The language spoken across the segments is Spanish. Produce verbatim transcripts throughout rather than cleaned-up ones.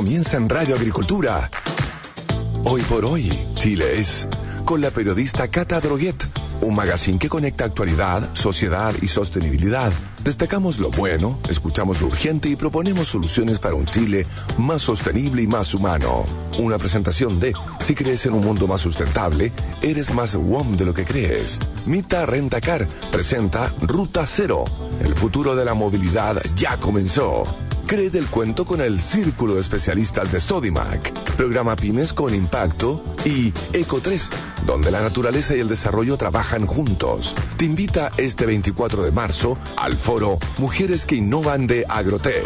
comienza en Radio Agricultura. Hoy por hoy, Chile es, con la periodista Cata Droguet, un magazine que conecta actualidad, sociedad y sostenibilidad. Destacamos lo bueno, escuchamos lo urgente y proponemos soluciones para un Chile más sostenible y más humano. Una presentación de, si crees en un mundo más sustentable, eres más W O M de lo que crees. Mita Rentacar presenta Ruta Cero. El futuro de la movilidad ya comenzó. Cree del cuento con el Círculo de Especialistas de Sodimac, programa Pymes con Impacto y Eco tres, donde la naturaleza y el desarrollo trabajan juntos. Te invita este veinticuatro de marzo al foro Mujeres que Innovan de Agrotech.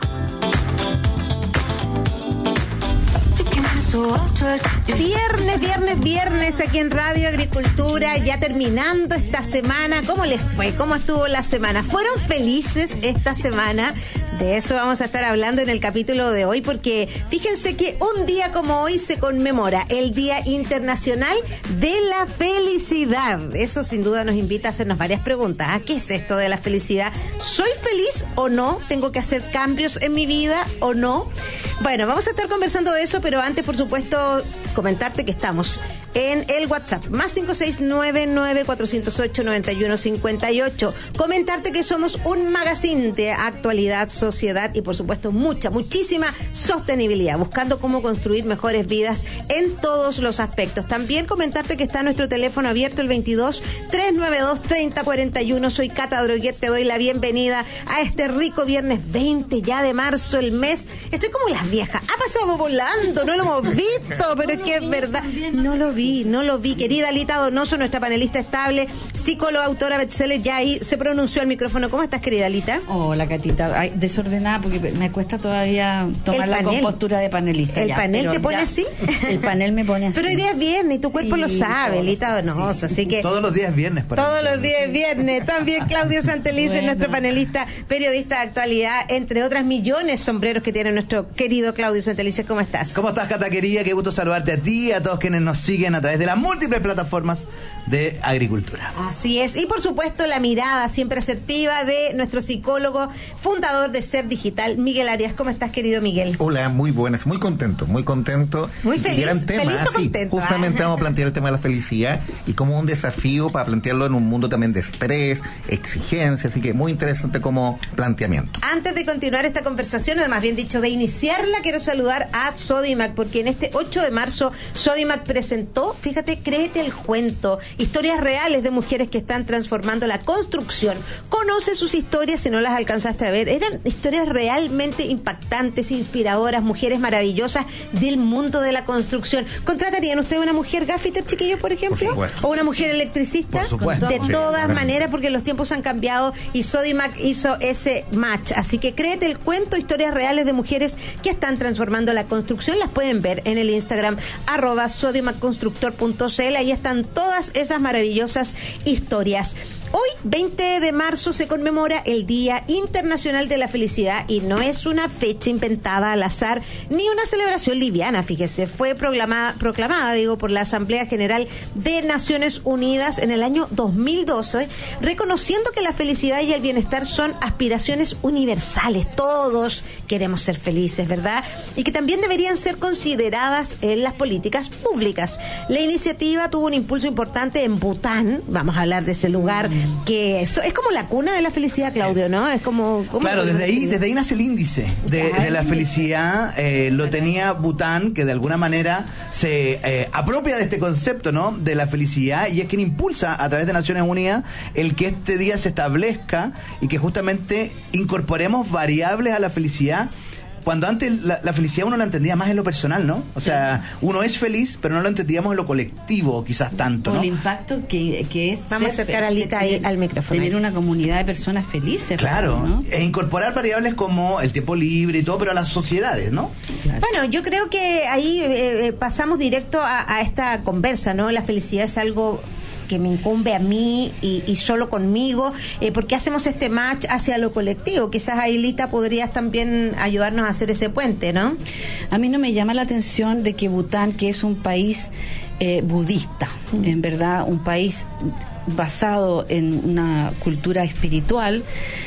Viernes, viernes, viernes aquí en Radio Agricultura, ya terminando esta semana. ¿Cómo les fue? ¿Cómo estuvo la semana? ¿Fueron felices esta semana? De eso vamos a estar hablando en el capítulo de hoy, porque fíjense que un día como hoy se conmemora el Día Internacional de la Felicidad. Eso sin duda nos invita a hacernos varias preguntas. ¿Ah? ¿Qué es esto de la felicidad? ¿Soy feliz o no? ¿Tengo que hacer cambios en mi vida o no? Bueno, vamos a estar conversando de eso, pero antes, por supuesto, comentarte que estamos en el WhatsApp, más cinco seis nueve nueve cuatro cero ocho nueve uno cinco ocho. Comentarte que somos un magazine de actualidad, sociedad y, por supuesto, mucha, muchísima sostenibilidad, buscando cómo construir mejores vidas en todos los aspectos. También comentarte que está nuestro teléfono abierto, el veintidós, trescientos noventa y dos, treinta cuarenta y uno. Soy Cata Droguet, te doy la bienvenida a este rico viernes veinte ya de marzo, el mes. Estoy como las viejas, ha pasado volando, no lo hemos visto, pero es que es verdad, no lo vi. No lo vi. Querida Alita Donoso, nuestra panelista estable, psicóloga, autora, bestseller, ya ahí se pronunció al micrófono. ¿Cómo estás, querida Alita? Hola, Catita. Ay, desordenada porque me cuesta todavía tomar la compostura de panelista. ¿El ya, panel te pone ya, así? El panel me pone así. Pero hoy día es viernes y tu cuerpo sí, lo sabe, Alita Donoso, sí. Así que... Todos los días es viernes. Para todos mí. los días es viernes. También Claudio Santelice, bueno. Nuestro panelista, periodista de actualidad, entre otras millones de sombreros que tiene nuestro querido Claudio Santelice. ¿Cómo estás? ¿Cómo estás, Cata querida? Qué gusto saludarte a ti y a todos quienes nos siguen a través de las múltiples plataformas de agricultura. Así es. Y por supuesto la mirada siempre asertiva de nuestro psicólogo, fundador de Ser Digital, Miguel Arias. ¿Cómo estás, querido Miguel? Hola, muy buenas, muy contento, muy contento. Muy feliz, gran tema. feliz o sí, contento. Justamente ¿eh? Vamos a plantear el tema de la felicidad y como un desafío para plantearlo en un mundo también de estrés, exigencia, así que muy interesante como planteamiento. Antes de continuar esta conversación, o más bien dicho, de iniciarla, quiero saludar a Sodimac, porque en este ocho de marzo Sodimac presentó, fíjate, Créete el Cuento, historias reales de mujeres que están transformando la construcción. Conoce sus historias si no las alcanzaste a ver. Eran historias realmente impactantes, inspiradoras, mujeres maravillosas del mundo de la construcción. ¿Contratarían ustedes una mujer gaffiter, chiquillos, por ejemplo? Por ¿O una mujer electricista? Por supuesto. De Sí. todas maneras, porque los tiempos han cambiado y Sodimac hizo ese match. Así que Créete el Cuento, historias reales de mujeres que están transformando la construcción. Las pueden ver en el Instagram, arroba sodimacconstructor punto c l. Ahí están todas esas maravillosas historias. Hoy, veinte de marzo, se conmemora el Día Internacional de la Felicidad y no es una fecha inventada al azar ni una celebración liviana, fíjese. Fue proclamada, proclamada digo, por la Asamblea General de Naciones Unidas en el año dos mil doce, reconociendo que la felicidad y el bienestar son aspiraciones universales. Todos queremos ser felices, ¿verdad? Y que también deberían ser consideradas en las políticas públicas. La iniciativa tuvo un impulso importante en Bután. Vamos a hablar de ese lugar que eso es como la cuna de la felicidad, Claudio, ¿no? Es como... como claro, desde ahí, desde ahí nace el índice de, de la felicidad. Eh, lo tenía Bután, que de alguna manera se eh, apropia de este concepto, ¿no? De la felicidad, y es quien impulsa a través de Naciones Unidas el que este día se establezca y que justamente incorporemos variables a la felicidad. Cuando antes la, la felicidad uno la entendía más en lo personal, ¿no? O sea, uno es feliz, pero no lo entendíamos en lo colectivo, quizás tanto, ¿no? O el impacto que, que es... Vamos a acercar a Alita ahí al micrófono. Tener una comunidad de personas felices. Claro, ¿no? E incorporar variables como el tiempo libre y todo, pero a las sociedades, ¿no? Claro. Bueno, yo creo que ahí eh, pasamos directo a, a esta conversa, ¿no? La felicidad es algo que me incumbe a mí y, y solo conmigo, eh, porque hacemos este match hacia lo colectivo. Quizás, Ailita, podrías también ayudarnos a hacer ese puente, ¿no? A mí no me llama la atención de que Bután, que es un país eh, budista, mm. en verdad, un país basado en una cultura espiritual,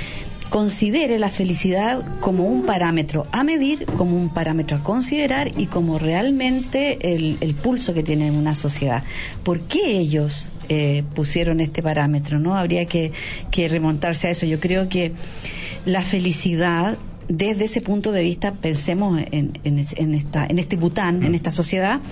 considere la felicidad como un parámetro a medir, como un parámetro a considerar y como realmente el, el pulso que tiene una sociedad. ¿Por qué ellos eh, pusieron este parámetro? ¿No? Habría que, que remontarse a eso. Yo creo que la felicidad, desde ese punto de vista, pensemos en, en, en, esta, en este Bután, en esta sociedad,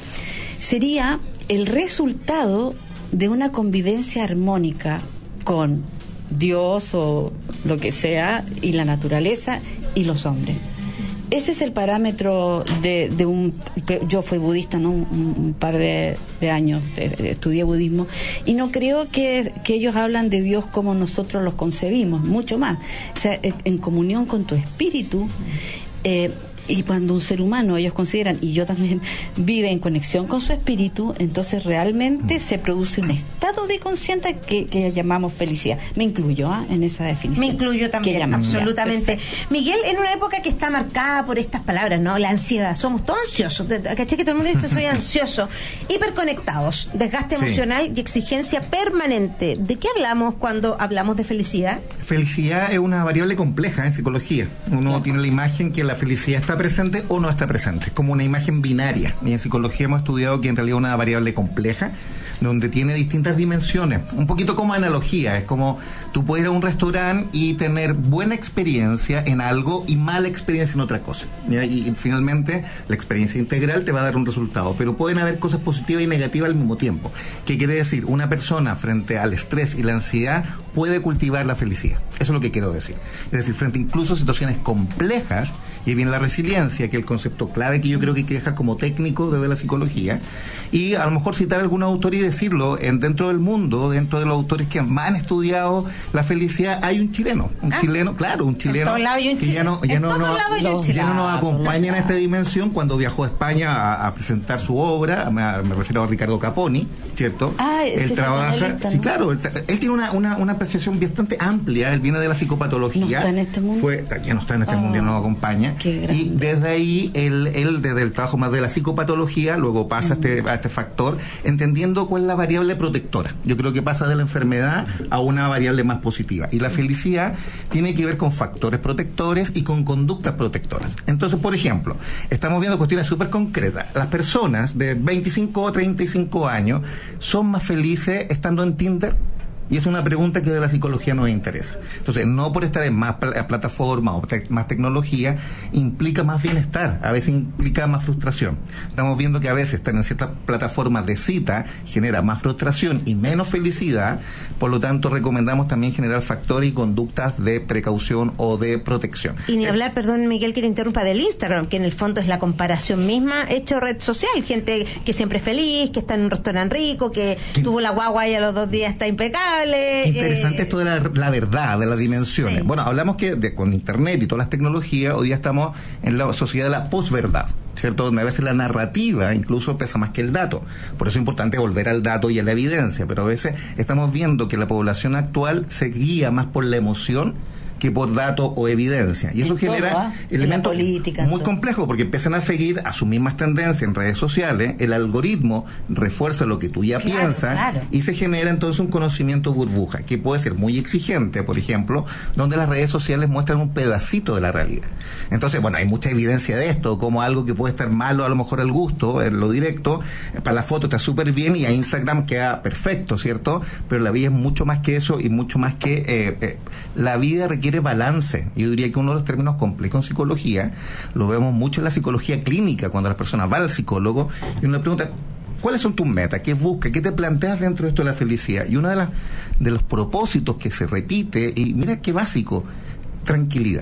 sería el resultado de una convivencia armónica con Dios o lo que sea, y la naturaleza y los hombres. Ese es el parámetro de, de un... Yo fui budista, ¿no? Un, un par de, de años, estudié budismo, y no creo que, que ellos hablan de Dios como nosotros los concebimos, mucho más. O sea, en, en comunión con tu espíritu, eh, y cuando un ser humano, ellos consideran, y yo también, vive en conexión con su espíritu, entonces realmente se produce un estado de conciencia que, que llamamos felicidad. Me incluyo ¿eh? en esa definición. Me incluyo también, absolutamente. Miguel, en una época que está marcada por estas palabras, ¿no? La ansiedad. Somos todos ansiosos. ¿Caché que todo el mundo dice soy ansioso? Hiperconectados, desgaste sí. emocional y exigencia permanente. ¿De qué hablamos cuando hablamos de felicidad? Felicidad es una variable compleja en psicología. Uno claro. tiene la imagen que la felicidad está presente o no está presente, es como una imagen binaria, y en psicología hemos estudiado que en realidad es una variable compleja donde tiene distintas dimensiones, un poquito como analogía, es como tú puedes ir a un restaurante y tener buena experiencia en algo y mala experiencia en otra cosa, ¿ya? Y, y finalmente la experiencia integral te va a dar un resultado, pero pueden haber cosas positivas y negativas al mismo tiempo. ¿Qué quiere decir? Una persona frente al estrés y la ansiedad puede cultivar la felicidad, eso es lo que quiero decir, es decir, frente incluso a situaciones complejas, y viene la resiliencia, que es el concepto clave que yo creo que hay que dejar como técnico desde la psicología, y a lo mejor citar a algún autor y decirlo, en, dentro del mundo, dentro de los autores que más han estudiado la felicidad, hay un chileno, un ah, chileno, claro, un chileno un que ya no, ya no, no, no, ya no nos acompaña en esta dimensión. Cuando viajó a España a, a presentar su obra, me, me refiero a Ricardo Caponi, ¿cierto? Ah, él trabaja, lista, sí, ¿no? Claro, él, él tiene una, una, una apreciación bastante amplia, él viene de la psicopatología, no está en este mundo. Fue, ya no está en este oh, mundo, ya no nos acompaña, y desde ahí él, él desde el trabajo más de la psicopatología luego pasa mm. a, este, a este factor, entendiendo cuál es la variable protectora. Yo creo que pasa de la enfermedad a una variable más positiva, y la felicidad tiene que ver con factores protectores y con conductas protectoras. Entonces, por ejemplo, estamos viendo cuestiones súper concretas. Las personas de veinticinco o treinta y cinco años son más felices estando en Tinder. Y es una pregunta que de la psicología nos interesa. Entonces, no por estar en más pl- plataformas o te- más tecnología, implica más bienestar, a veces implica más frustración. Estamos viendo que a veces estar en ciertas plataformas de cita genera más frustración y menos felicidad, por lo tanto recomendamos también generar factores y conductas de precaución o de protección. Y ni eh, hablar, perdón Miguel que te interrumpa, del Instagram, que en el fondo es la comparación misma hecho red social, gente que siempre es feliz, que está en un restaurante rico, que ¿Qué? tuvo la guagua y a los dos días está impecable. Interesante eh, esto de la, la verdad, de las dimensiones. Sí. Bueno, hablamos que de, con internet y todas las tecnologías, hoy día estamos en la sociedad de la posverdad, ¿cierto? Donde a veces la narrativa incluso pesa más que el dato. Por eso es importante volver al dato y a la evidencia, pero a veces estamos viendo que la población actual se guía más por la emoción que por datos o evidencia. Y eso en genera todo, ¿eh? elementos política, muy complejos, porque empiezan a seguir a sus mismas tendencias en redes sociales, el algoritmo refuerza lo que tú ya claro, piensas, claro. y se genera entonces un conocimiento burbuja, que puede ser muy exigente, por ejemplo, donde las redes sociales muestran un pedacito de la realidad. Entonces, bueno, hay mucha evidencia de esto, como algo que puede estar malo a lo mejor al gusto, en lo directo, para la foto está súper bien y a Instagram queda perfecto, ¿cierto? Pero la vida es mucho más que eso y mucho más que... Eh, eh, la vida requiere balance. Yo diría que uno de los términos complejos en psicología, lo vemos mucho en la psicología clínica, cuando las personas van al psicólogo y uno le pregunta, ¿cuáles son tus metas? ¿Qué buscas? ¿Qué te planteas dentro de esto de la felicidad? Y uno de, las, de los propósitos que se repite, y mira qué básico, tranquilidad.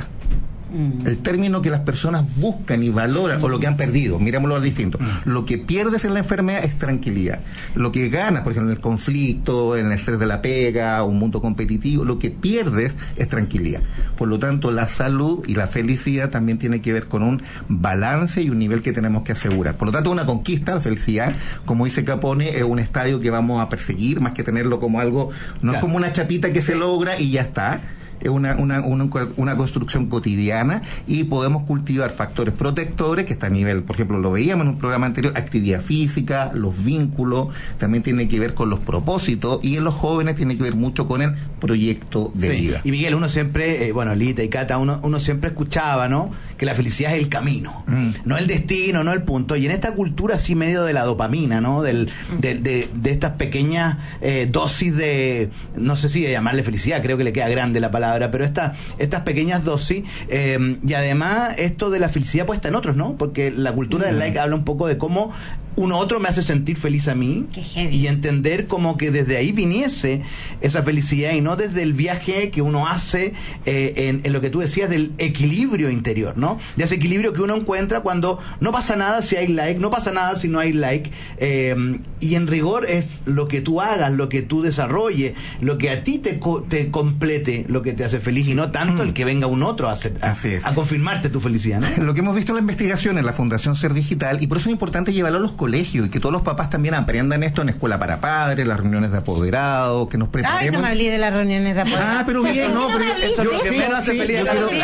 El término que las personas buscan y valoran, o lo que han perdido, mirémoslo al distinto. Lo que pierdes en la enfermedad es tranquilidad. Lo que ganas, por ejemplo, en el conflicto, en el estrés de la pega, un mundo competitivo, lo que pierdes es tranquilidad. Por lo tanto, la salud y la felicidad también tiene que ver con un balance y un nivel que tenemos que asegurar. Por lo tanto, una conquista, la felicidad, como dice Capone, es un estadio que vamos a perseguir, más que tenerlo como algo, no claro. es como una chapita que se logra y ya está. es una, una, una, una construcción cotidiana y podemos cultivar factores protectores que está a nivel, por ejemplo, lo veíamos en un programa anterior, actividad física, los vínculos, también tiene que ver con los propósitos y en los jóvenes tiene que ver mucho con el proyecto de sí. vida. Y Miguel, uno siempre, eh, bueno, Lita y Cata, uno, uno siempre escuchaba, ¿no? Que la felicidad es el camino, mm. no el destino, no el punto. Y en esta cultura así medio de la dopamina, ¿no? Del, de, de, de estas pequeñas eh, dosis de, no sé si de llamarle felicidad, creo que le queda grande la palabra, pero esta, estas pequeñas dosis, eh, y además esto de la felicidad puesta en otros, ¿no? Porque la cultura del like habla un poco de cómo uno otro me hace sentir feliz a mí y entender como que desde ahí viniese esa felicidad y no desde el viaje que uno hace eh, en, en lo que tú decías del equilibrio interior, ¿no? De ese equilibrio que uno encuentra cuando no pasa nada si hay like, no pasa nada si no hay like, eh, y en rigor es lo que tú hagas, lo que tú desarrolles, lo que a ti te, co- te complete lo que te hace feliz y no tanto mm. el que venga un otro a, hacer, a, a confirmarte tu felicidad, ¿no? Lo que hemos visto en la investigación en la Fundación Ser Digital, y por eso es importante llevarlo a los colegios y que todos los papás también aprendan esto en escuela para padres, las reuniones de apoderados, que nos preparemos. Ay, no me hablé de las reuniones de apoderados. Ah, pero bien, no, pero eso es lo que menos hace feliz.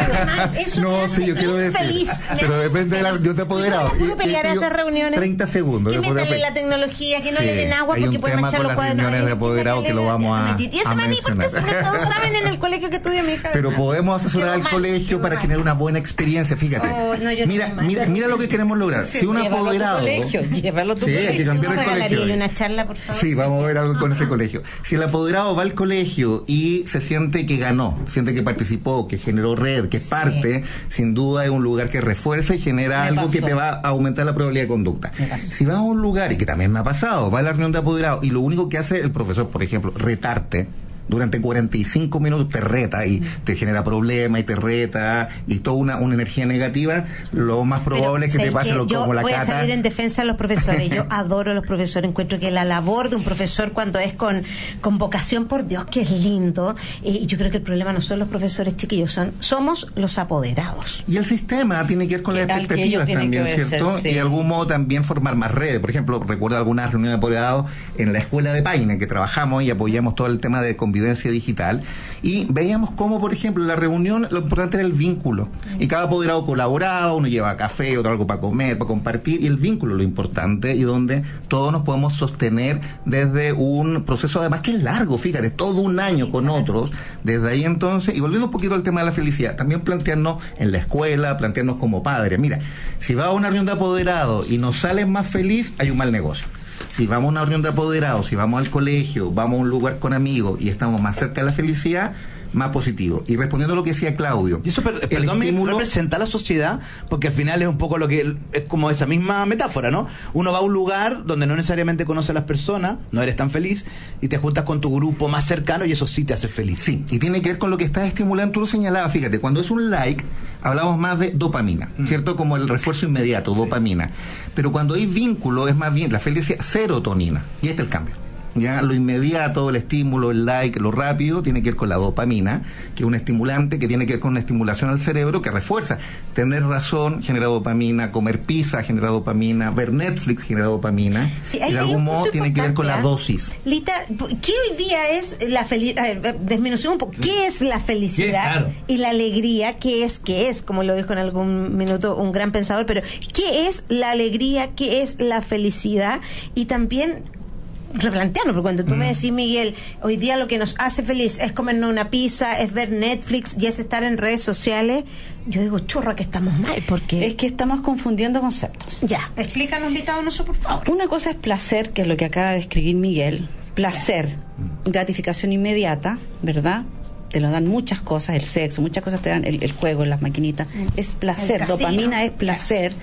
No, sí, yo quiero decir, pero depende de la reunión de apoderados. ¿Cómo pelear a esas reuniones? treinta segundos. Que metanle la tecnología, que no le den agua porque pueden manchar los cuadernos. Hay un tema con las reuniones de apoderados que lo vamos a Y ese maní, porque todos saben en el colegio que estudia mi hija. Pero podemos asesorar al colegio para generar una buena experiencia, fíjate. Mira, mira, mira lo que queremos lograr. Si un apoderado... Llévalo a tu Sí, colegio. hay que cambiar el colegio. Una charla, por favor. Sí, vamos a ver algo con ese colegio. Si el apoderado va al colegio y se siente que ganó, siente que participó, que generó red, que es parte, sin duda es un lugar que refuerza y genera me algo pasó. que te va a aumentar la probabilidad de conducta. Si vas a un lugar, y que también me ha pasado, va a la reunión de apoderado y lo único que hace el profesor, por ejemplo, retarte, durante cuarenta y cinco minutos te reta y te genera problemas y te reta y toda una, una energía negativa, lo más probable Pero, es que te pase que lo yo como la voy Cata. a salir en defensa de los profesores. Yo adoro a los profesores. Encuentro que la labor de un profesor cuando es con, con vocación por Dios, que es lindo, y eh, yo creo que el problema no son los profesores chiquillos, son somos los apoderados. Y el sistema tiene que ver con las expectativas también, ¿cierto? Sí. Y de algún modo también formar más redes. Por ejemplo, recuerdo algunas reuniones de apoderados en la escuela de Paine, que trabajamos y apoyamos todo el tema de convivencia digital. Y veíamos cómo, por ejemplo, en la reunión lo importante era el vínculo. Y cada apoderado colaboraba, uno llevaba café, otro algo para comer, para compartir, y el vínculo lo importante, y donde todos nos podemos sostener desde un proceso, además que es largo, fíjate, todo un año con otros, desde ahí entonces, y volviendo un poquito al tema de la felicidad, también plantearnos en la escuela, plantearnos como padres. Mira, si vas a una reunión de apoderados y no sales más feliz, hay un mal negocio. Si vamos a una reunión de apoderados, si vamos al colegio, vamos a un lugar con amigos y estamos más cerca de la felicidad, más positivo. Y respondiendo a lo que decía Claudio, y eso, per, perdón, me estímulo... representa a la sociedad, porque al final es un poco lo que es como esa misma metáfora, ¿no? Uno va a un lugar donde no necesariamente conoce a las personas, no eres tan feliz, y te juntas con tu grupo más cercano y eso sí te hace feliz. Sí, y tiene que ver con lo que estás estimulando. Tú lo señalabas, fíjate, cuando es un like, hablamos más de dopamina, mm. ¿cierto? Como el refuerzo inmediato, dopamina. Sí. Pero cuando hay vínculo, es más bien la felicidad, serotonina. Y este es el cambio. Ya lo inmediato, el estímulo, el like, lo rápido, tiene que ver con la dopamina, que es un estimulante que tiene que ver con una estimulación al cerebro que refuerza. Tener razón genera dopamina, comer pizza genera dopamina, ver Netflix genera dopamina, sí, y de algún modo tiene que ver con la dosis. Lita, ¿qué hoy día es la felicidad? Desmenucemos un poco. ¿Qué es la felicidad claro. y la alegría? ¿Qué es? ¿Qué es? Como lo dijo en algún minuto un gran pensador, pero ¿qué es la alegría? ¿Qué es la felicidad? Y también replantearnos, porque cuando tú mm. me decís, Miguel, hoy día lo que nos hace feliz es comernos una pizza, es ver Netflix y es estar en redes sociales, yo digo, churra, que estamos mal, porque es que estamos confundiendo conceptos. Ya, explícanos, Lita Donoso, por favor. Una cosa es placer, que es lo que acaba de escribir Miguel, placer, ya. gratificación inmediata, ¿verdad? Te lo dan muchas cosas, el sexo, muchas cosas te dan, el, el juego, las maquinitas, mm. es placer, dopamina es placer,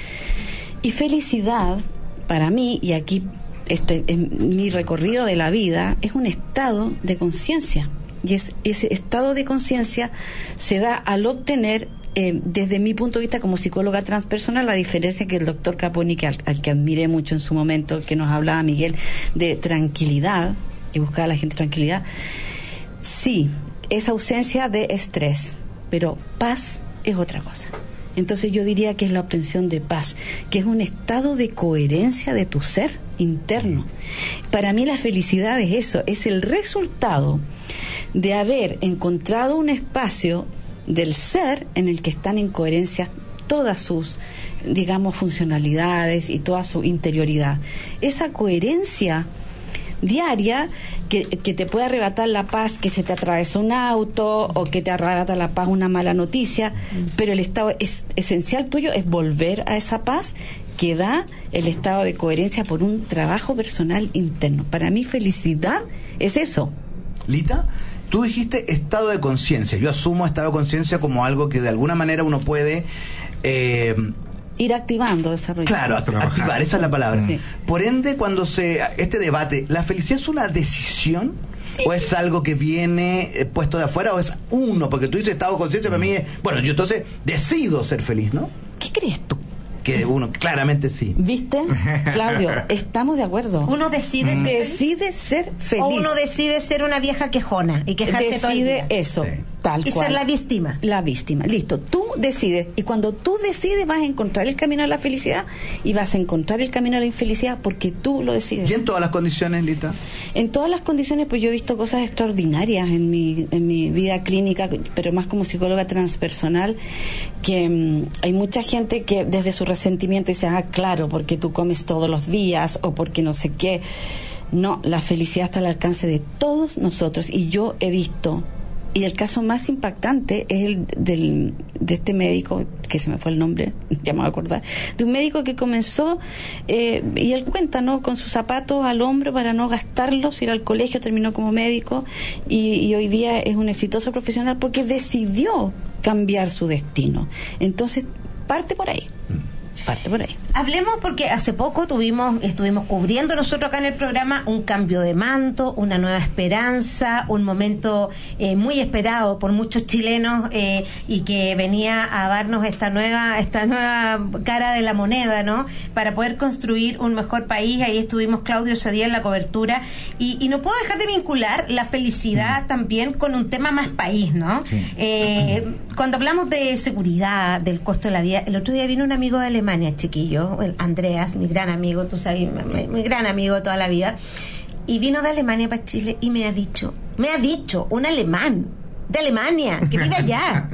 y felicidad, para mí, y aquí Este, en mi recorrido de la vida, es un estado de conciencia, y es, ese estado de conciencia se da al obtener, eh, desde mi punto de vista como psicóloga transpersonal, la diferencia que el doctor Caponi, que al, al que admiré mucho en su momento, que nos hablaba Miguel de tranquilidad, que buscaba a la gente tranquilidad, sí, es ausencia de estrés, pero paz es otra cosa. Entonces yo diría que es la obtención de paz, que es un estado de coherencia de tu ser interno. Para mí la felicidad es eso, es el resultado de haber encontrado un espacio del ser en el que están en coherencia todas sus, digamos, funcionalidades y toda su interioridad. Esa coherencia diaria que, que te puede arrebatar la paz que se te atravesó un auto o que te arrebata la paz una mala noticia, mm. pero el estado es, esencial tuyo es volver a esa paz que da el estado de coherencia por un trabajo personal interno. Para mí felicidad es eso. Lita, tú dijiste estado de conciencia. Yo asumo estado de conciencia como algo que de alguna manera uno puede eh, ir activando, desarrollando. Claro, Trabajar. activar, esa es la palabra. Sí. Por ende, cuando se este debate, ¿la felicidad es una decisión? Sí. ¿O es algo que viene eh, puesto de afuera? ¿O es uno? Porque tú dices estado de conciencia, para mí es, bueno, yo entonces decido ser feliz, ¿no? ¿Qué crees tú? Que uno, claramente sí. ¿Viste, Claudio? Estamos de acuerdo. Uno decide Mm. ser decide ser feliz. O uno decide ser una vieja quejona y quejarse todo el Decide día. eso, Sí. tal Y cual. ser la víctima. La víctima. Listo, tú decides. Y cuando tú decides vas a encontrar el camino a la felicidad y vas a encontrar el camino a la infelicidad porque tú lo decides. ¿Y en todas las condiciones, Lita? En todas las condiciones, pues yo he visto cosas extraordinarias en mi, en mi vida clínica, pero más como psicóloga transpersonal, que mmm, hay mucha gente que desde su resentimiento dice, ah, claro, porque tú comes todos los días o porque no sé qué. No, la felicidad está al alcance de todos nosotros y yo he visto, y el caso más impactante es el del, de este médico, que se me fue el nombre, ya me voy a acordar, de un médico que comenzó, eh, y él cuenta, ¿no?, con sus zapatos al hombro para no gastarlos, ir al colegio, terminó como médico, y, y hoy día es un exitoso profesional porque decidió cambiar su destino. Entonces, parte por ahí. Parte por ahí. Hablemos porque hace poco tuvimos, estuvimos cubriendo nosotros acá en el programa un cambio de mando, una nueva esperanza, un momento eh, muy esperado por muchos chilenos eh, y que venía a darnos esta nueva, esta nueva cara de la moneda, ¿no? Para poder construir un mejor país. Ahí estuvimos Claudio ese día en la cobertura y, y no puedo dejar de vincular la felicidad mm. también con un tema más país, ¿no? Sí. Eh, cuando hablamos de seguridad, del costo de la vida, el otro día vino un amigo de Alemania, chiquillo, el Andreas, mi gran amigo, tú sabes, mi, mi gran amigo toda la vida, y vino de Alemania para Chile y me ha dicho, me ha dicho un alemán de Alemania que vive allá,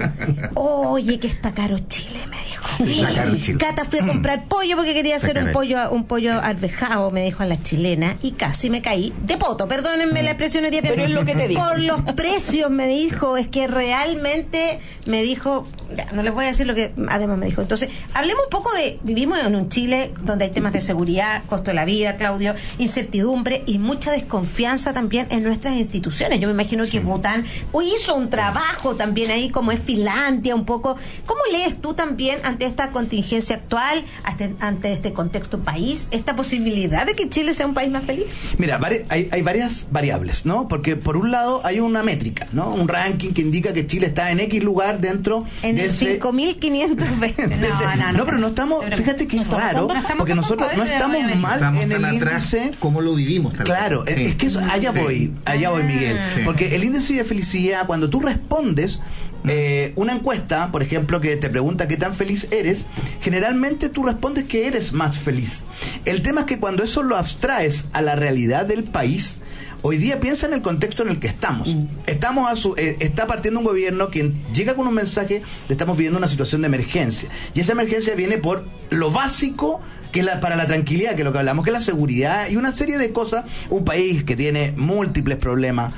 oye, que está caro Chile, me dijo. Sí, está caro Chile. Cata, fui a comprar pollo porque quería hacer un pollo, un pollo arvejado, me dijo, a la chilena, y casi me caí de poto, perdónenme la expresión hoy día, pero es lo que te digo. Por los precios, me dijo, es que realmente me dijo, ya, no les voy a decir lo que además me dijo. Entonces, hablemos un poco de, vivimos en un Chile donde hay temas de seguridad, costo de la vida, Claudio, incertidumbre y mucha desconfianza también en nuestras instituciones. Yo me imagino sí. que Bután hoy hizo un trabajo también ahí, como es Finlandia un poco. ¿Cómo lees tú también ante esta contingencia actual, ante, ante este contexto país, esta posibilidad de que Chile sea un país más feliz? Mira, hay, hay varias variables, ¿no? Porque por un lado hay una métrica, ¿no? Un ranking que indica que Chile está en X lugar dentro en de el ese... cinco mil quinientos veinte. No, no, no, no, pero no estamos, fíjate que es no raro, no estamos porque nosotros no estamos mal estamos en el atrás, índice. ¿Cómo lo vivimos? Tal claro, vez. es, Sí. es que eso, allá Sí. voy, allá voy, Miguel. Sí. Porque el índice de felicidad, cuando tú respondes eh, una encuesta, por ejemplo, que te pregunta qué tan feliz eres, generalmente tú respondes que eres más feliz. El tema es que cuando eso lo abstraes a la realidad del país, hoy día piensa en el contexto en el que estamos. Mm. Estamos a su, eh, está partiendo un gobierno que llega con un mensaje de estamos viviendo una situación de emergencia. Y esa emergencia viene por lo básico que la, para la tranquilidad, que es lo que hablamos, que es la seguridad y una serie de cosas. Un país que tiene múltiples problemas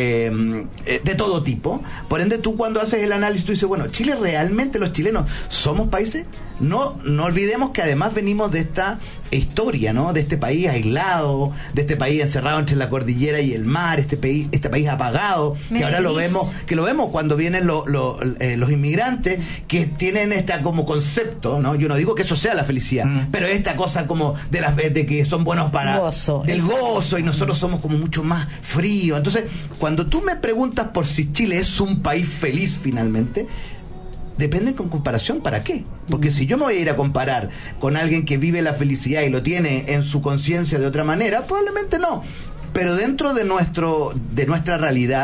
eh, eh, de todo tipo. Por ende, tú cuando haces el análisis, tú dices, bueno, Chile realmente, los chilenos, ¿somos países? No, no olvidemos que además venimos de esta historia, ¿no? De este país aislado, de este país encerrado entre la cordillera y el mar, este país, este país apagado, que Me ahora lo vemos, que lo vemos cuando vienen lo, lo, eh, los inmigrantes que tienen esta como concepto, ¿no? Yo no digo que eso sea la felicidad, mm. pero esta cosa como de las de que son buenos para gozo, del eso. gozo y nosotros somos como mucho más fríos. Entonces, cuando tú me preguntas por si Chile es un país feliz finalmente, depende con comparación para qué. Porque si yo me voy a ir a comparar con alguien que vive la felicidad y lo tiene en su conciencia de otra manera, probablemente no. Pero dentro de nuestro de nuestra realidad,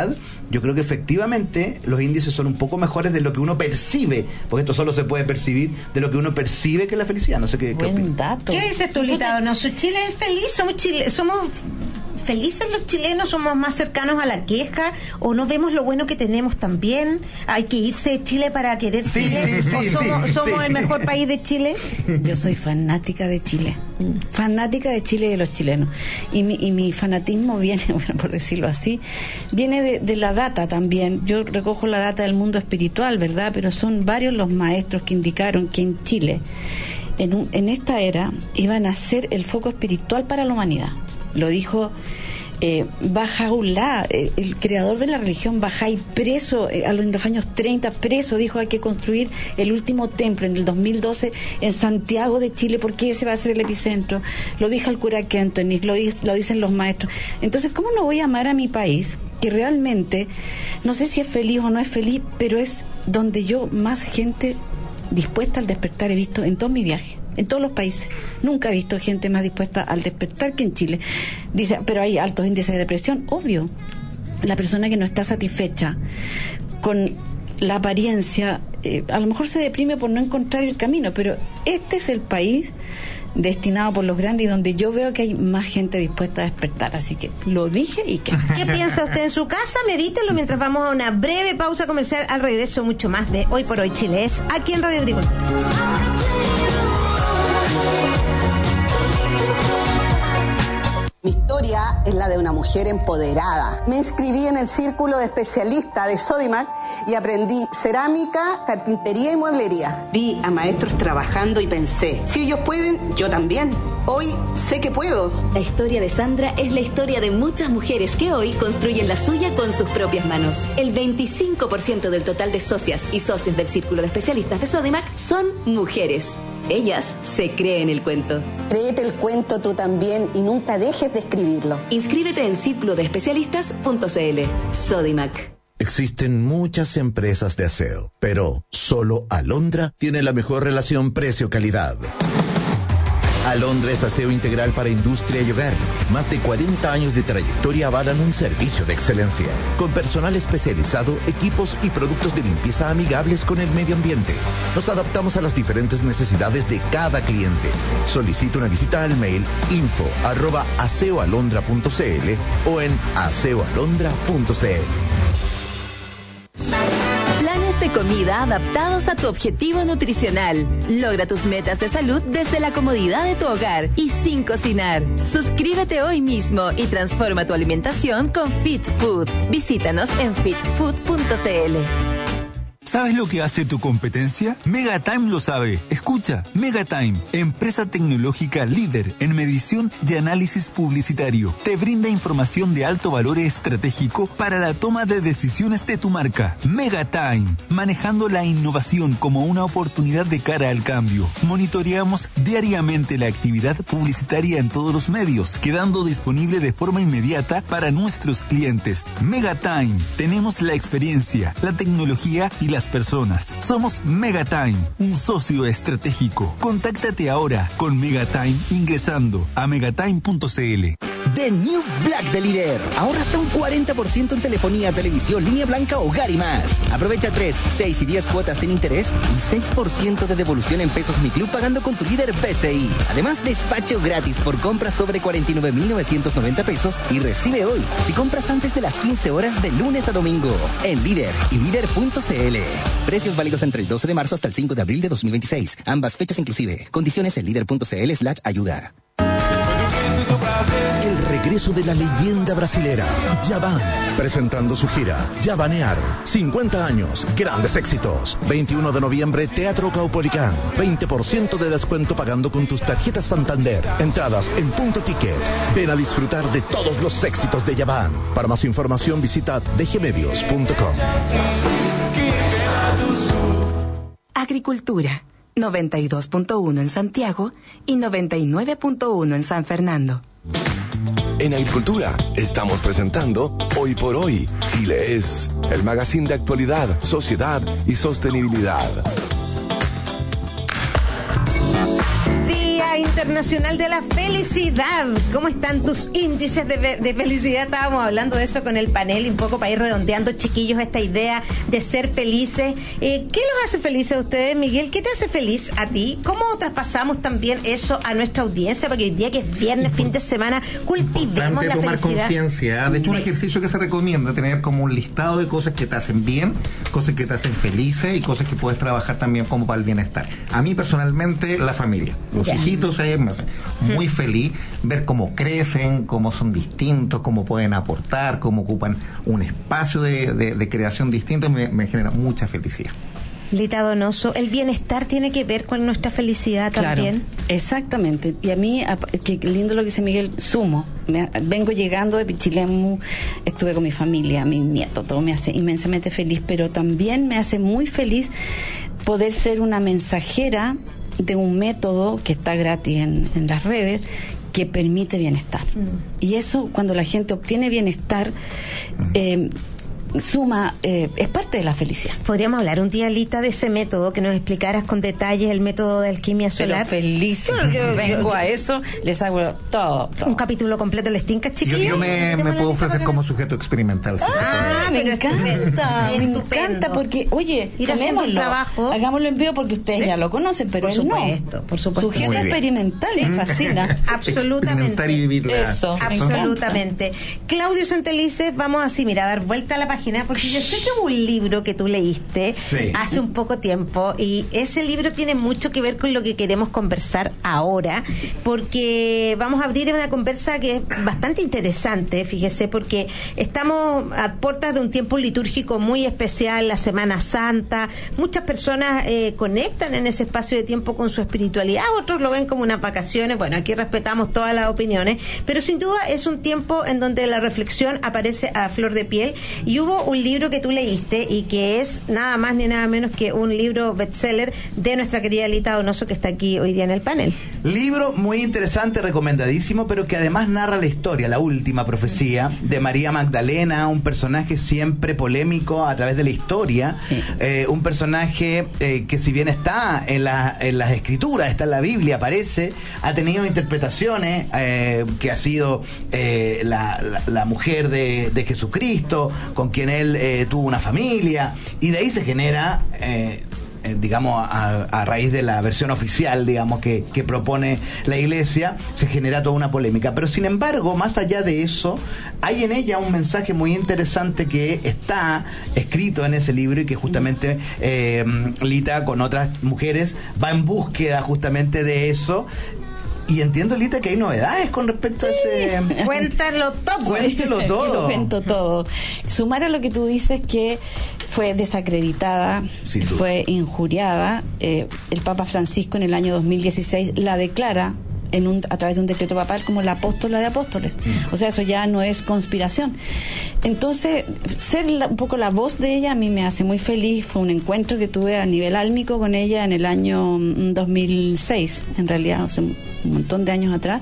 yo creo que efectivamente los índices son un poco mejores de lo que uno percibe, porque esto solo se puede percibir de lo que uno percibe que es la felicidad. No sé qué, Buen qué opinas. dato. ¿Qué dices tú, Lita? ¿No? Chile es feliz, somos Chile, somos felices los chilenos, somos más cercanos a la queja, o no vemos lo bueno que tenemos también. Hay que irse de Chile para querer Sí, Chile, sí, sí, o somos, sí, somos sí. el mejor país de Chile. Yo soy fanática de Chile, fanática de Chile y de los chilenos. Y mi, y mi fanatismo viene, bueno, por decirlo así, viene de, de la data también. Yo recojo la data del mundo espiritual, ¿verdad? Pero son varios los maestros que indicaron que en Chile, en, un, en esta era, iban a ser el foco espiritual para la humanidad. Lo dijo eh, Bahá'u'lláh, eh, el creador de la religión Bahá'í, preso eh, a los, en los años treinta, preso, dijo hay que construir el último templo en el dos mil doce en Santiago de Chile porque ese va a ser el epicentro. Lo dijo el cura Kentonich, lo, lo dicen los maestros. Entonces, ¿cómo no voy a amar a mi país? Que realmente, no sé si es feliz o no es feliz, pero es donde yo más gente dispuesta al despertar he visto en todo mi viaje, en todos los países. Nunca he visto gente más dispuesta al despertar que en Chile. Dice, pero hay altos índices de depresión, obvio. La persona que no está satisfecha con la apariencia, eh, a lo mejor se deprime por no encontrar el camino, pero este es el país destinado por los grandes y donde yo veo que hay más gente dispuesta a despertar. Así que lo dije y que... ¿Qué piensa usted en su casa? Medítelo mientras vamos a una breve pausa comercial. Al regreso, mucho más de Hoy por Hoy Chile es aquí en Radio Agricultura. Mi historia es la de una mujer empoderada. Me inscribí en el círculo de especialistas de Sodimac y aprendí cerámica, carpintería y mueblería. Vi a maestros trabajando y pensé, si ellos pueden, yo también. Hoy sé que puedo. La historia de Sandra es la historia de muchas mujeres que hoy construyen la suya con sus propias manos. El veinticinco por ciento del total de socias y socios del círculo de especialistas de Sodimac son mujeres. Ellas se creen el cuento. Créete el cuento tú también y nunca dejes de escribirlo. Inscríbete en círculo de especialistas punto c l. Sodimac. Existen muchas empresas de aseo, pero solo Alondra tiene la mejor relación precio-calidad. Alondra es aseo integral para industria y hogar. Más de cuarenta años de trayectoria avalan un servicio de excelencia. Con personal especializado, equipos y productos de limpieza amigables con el medio ambiente. Nos adaptamos a las diferentes necesidades de cada cliente. Solicita una visita al mail info arroba aseoalondra punto c l o en aseoalondra punto c l. Planes de comida adaptados a tu objetivo nutricional. Logra tus metas de salud desde la comodidad de tu hogar y sin cocinar. Suscríbete hoy mismo y transforma tu alimentación con Fit Food. Visítanos en fit food punto c l. ¿Sabes lo que hace tu competencia? Megatime lo sabe. Escucha, Megatime, empresa tecnológica líder en medición y análisis publicitario. Te brinda información de alto valor estratégico para la toma de decisiones de tu marca. Megatime, manejando la innovación como una oportunidad de cara al cambio. Monitoreamos diariamente la actividad publicitaria en todos los medios, quedando disponible de forma inmediata para nuestros clientes. Megatime, tenemos la experiencia, la tecnología y la las personas. Somos Megatime, un socio estratégico. Contáctate ahora con Megatime ingresando a megatime punto c l. The New Black de Líder. Ahorra hasta un cuarenta por ciento en telefonía, televisión, línea blanca, hogar y más. Aprovecha tres, seis y diez cuotas sin interés y seis por ciento de devolución en pesos Mi Club pagando con tu Líder B C I. Además, despacho gratis por compras sobre cuarenta y nueve mil novecientos noventa pesos y recibe hoy si compras antes de las quince horas de lunes a domingo en Líder y líder punto c l. Precios válidos entre el doce de marzo hasta el cinco de abril de dos mil veintiséis. Ambas fechas inclusive. Condiciones en líder punto c l slash ayuda. El regreso de la leyenda brasilera, Djavan, presentando su gira Djavanear, cincuenta años, grandes éxitos. veintiuno de noviembre, Teatro Caupolicán, veinte por ciento de descuento pagando con tus tarjetas Santander. Entradas en Punto Ticket. Ven a disfrutar de todos los éxitos de Djavan. Para más información visita d g medios punto com. Agricultura, noventa y dos punto uno en Santiago y noventa y nueve punto uno en San Fernando. En Agricultura estamos presentando Hoy por Hoy Chile es, el magazine de actualidad, sociedad y sostenibilidad. Día Internacional de la Felicidad. ¿Cómo están tus índices de, de felicidad? Estábamos hablando de eso con el panel, un poco para ir redondeando, chiquillos, esta idea de ser felices. Eh, ¿Qué los hace felices a ustedes, Miguel? ¿Qué te hace feliz a ti? ¿Cómo traspasamos también eso a nuestra audiencia? Porque hoy día que es viernes, fin de semana, cultivemos la tomar felicidad. conciencia. De hecho, sí. Un ejercicio que se recomienda, tener como un listado de cosas que te hacen bien, cosas que te hacen felices y cosas que puedes trabajar también como para el bienestar. A mí personalmente, la familia, los yeah. hijitos, eh, me hace muy mm. feliz ver cómo crecen, cómo son distintos, cómo pueden aportar, cómo ocupan un espacio de, de, de creación distinto, me, me genera mucha felicidad. Lita Donoso, el bienestar tiene que ver con nuestra felicidad también. Claro, exactamente. Y a mí, qué lindo lo que dice Miguel, sumo. Me, vengo llegando de Pichilemu, estuve con mi familia, mi nieto, todo me hace inmensamente feliz, pero también me hace muy feliz poder ser una mensajera de un método que está gratis en, en las redes, que permite bienestar. Mm. Y eso, cuando la gente obtiene bienestar, eh, suma, eh, es parte de la felicidad. Podríamos hablar un día, Lita, de ese método, que nos explicaras con detalles el método de alquimia solar. Pero feliz, yo, yo, vengo yo, a eso, les hago todo, todo. Un capítulo completo, ¿les tinca, chiquillos? Yo, yo me, me puedo ofrecer como sujeto experimental. Si ah, me encanta, me encanta, porque, oye, ir haciendo el trabajo, hagámoslo en vivo porque ustedes ¿sí? ya lo conocen, pero por él supuesto, no. Por supuesto, sujeto experimental, sí. me fascina. Absolutamente. Y vivirla. Eso, absolutamente. Claudio Santelices, vamos así, mira, a dar vuelta a la página, porque yo sé que hubo un libro que tú leíste sí. hace un poco tiempo, y ese libro tiene mucho que ver con lo que queremos conversar ahora, porque vamos a abrir una conversa que es bastante interesante, fíjese, porque estamos a puertas de un tiempo litúrgico muy especial, la Semana Santa. Muchas personas eh, conectan en ese espacio de tiempo con su espiritualidad, otros lo ven como unas vacaciones. Bueno, aquí respetamos todas las opiniones, pero sin duda es un tiempo en donde la reflexión aparece a flor de piel, y hubo un libro que tú leíste y que es nada más ni nada menos que un libro bestseller de nuestra querida Lita Donoso, que está aquí hoy día en el panel. Libro muy interesante, recomendadísimo, pero que además narra la historia, la última profecía de María Magdalena, un personaje siempre polémico a través de la historia, sí. eh, un personaje eh, que si bien está en, la, en las escrituras, está en la Biblia, aparece, ha tenido interpretaciones, eh, que ha sido eh, la, la, la mujer de, de Jesucristo, con quien él Eh, tuvo una familia, y de ahí se genera eh, eh, digamos a, a raíz de la versión oficial, digamos, que, que propone la Iglesia, se genera toda una polémica. Pero sin embargo, más allá de eso, hay en ella un mensaje muy interesante que está escrito en ese libro, y que justamente eh, Lita con otras mujeres va en búsqueda justamente de eso. Y entiendo, Lita, que hay novedades con respecto sí. a ese... Cuéntalo todo. Cuéntelo todo. Lo cuento todo. Sumar a lo que tú dices, que fue desacreditada, fue injuriada. Eh, el Papa Francisco en el año dos mil dieciséis la declara en un, a través de un decreto papal como la apóstola de apóstoles. Mm. O sea, eso ya no es conspiración. Entonces, ser la, un poco la voz de ella a mí me hace muy feliz. Fue un encuentro que tuve a nivel álmico con ella en el año dos mil seis, en realidad, o sea, un montón de años atrás.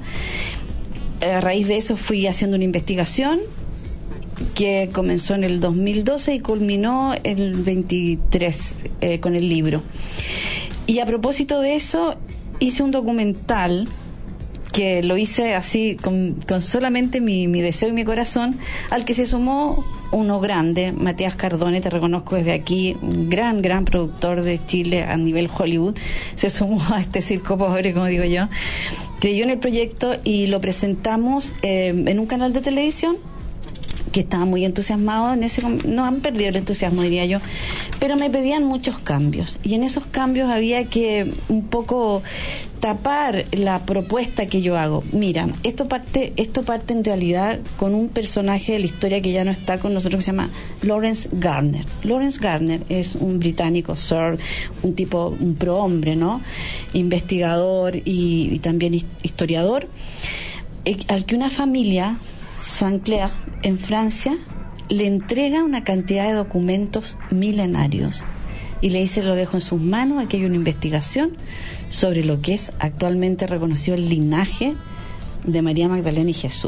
A raíz de eso fui haciendo una investigación que comenzó en el dos mil doce y culminó en el veintitrés eh, con el libro. Y a propósito de eso, hice un documental que lo hice así con, con solamente mi, mi deseo y mi corazón, al que se sumó uno grande, Matías Cardone, te reconozco desde aquí, un gran, gran productor de Chile a nivel Hollywood, se sumó a este circo pobre, como digo yo, creyó en el proyecto y lo presentamos eh, en un canal de televisión, que estaba muy entusiasmado en ese, no han perdido el entusiasmo, diría yo, pero me pedían muchos cambios, y en esos cambios había que un poco tapar la propuesta que yo hago. Mira, esto parte esto parte en realidad con un personaje de la historia que ya no está con nosotros, que se llama Lawrence Gardner. Lawrence Gardner es un británico, sir, un tipo, un prohombre, ¿no? Investigador y, y también historiador, al que una familia, Saint-Clair, en Francia, le entrega una cantidad de documentos milenarios y le dice: lo dejo en sus manos, aquí hay una investigación sobre lo que es actualmente reconocido el linaje de María Magdalena y Jesús.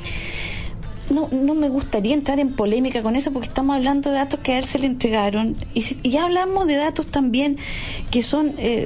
No, no me gustaría entrar en polémica con eso, porque estamos hablando de datos que a él se le entregaron, y, si, y ya hablamos de datos también que son eh,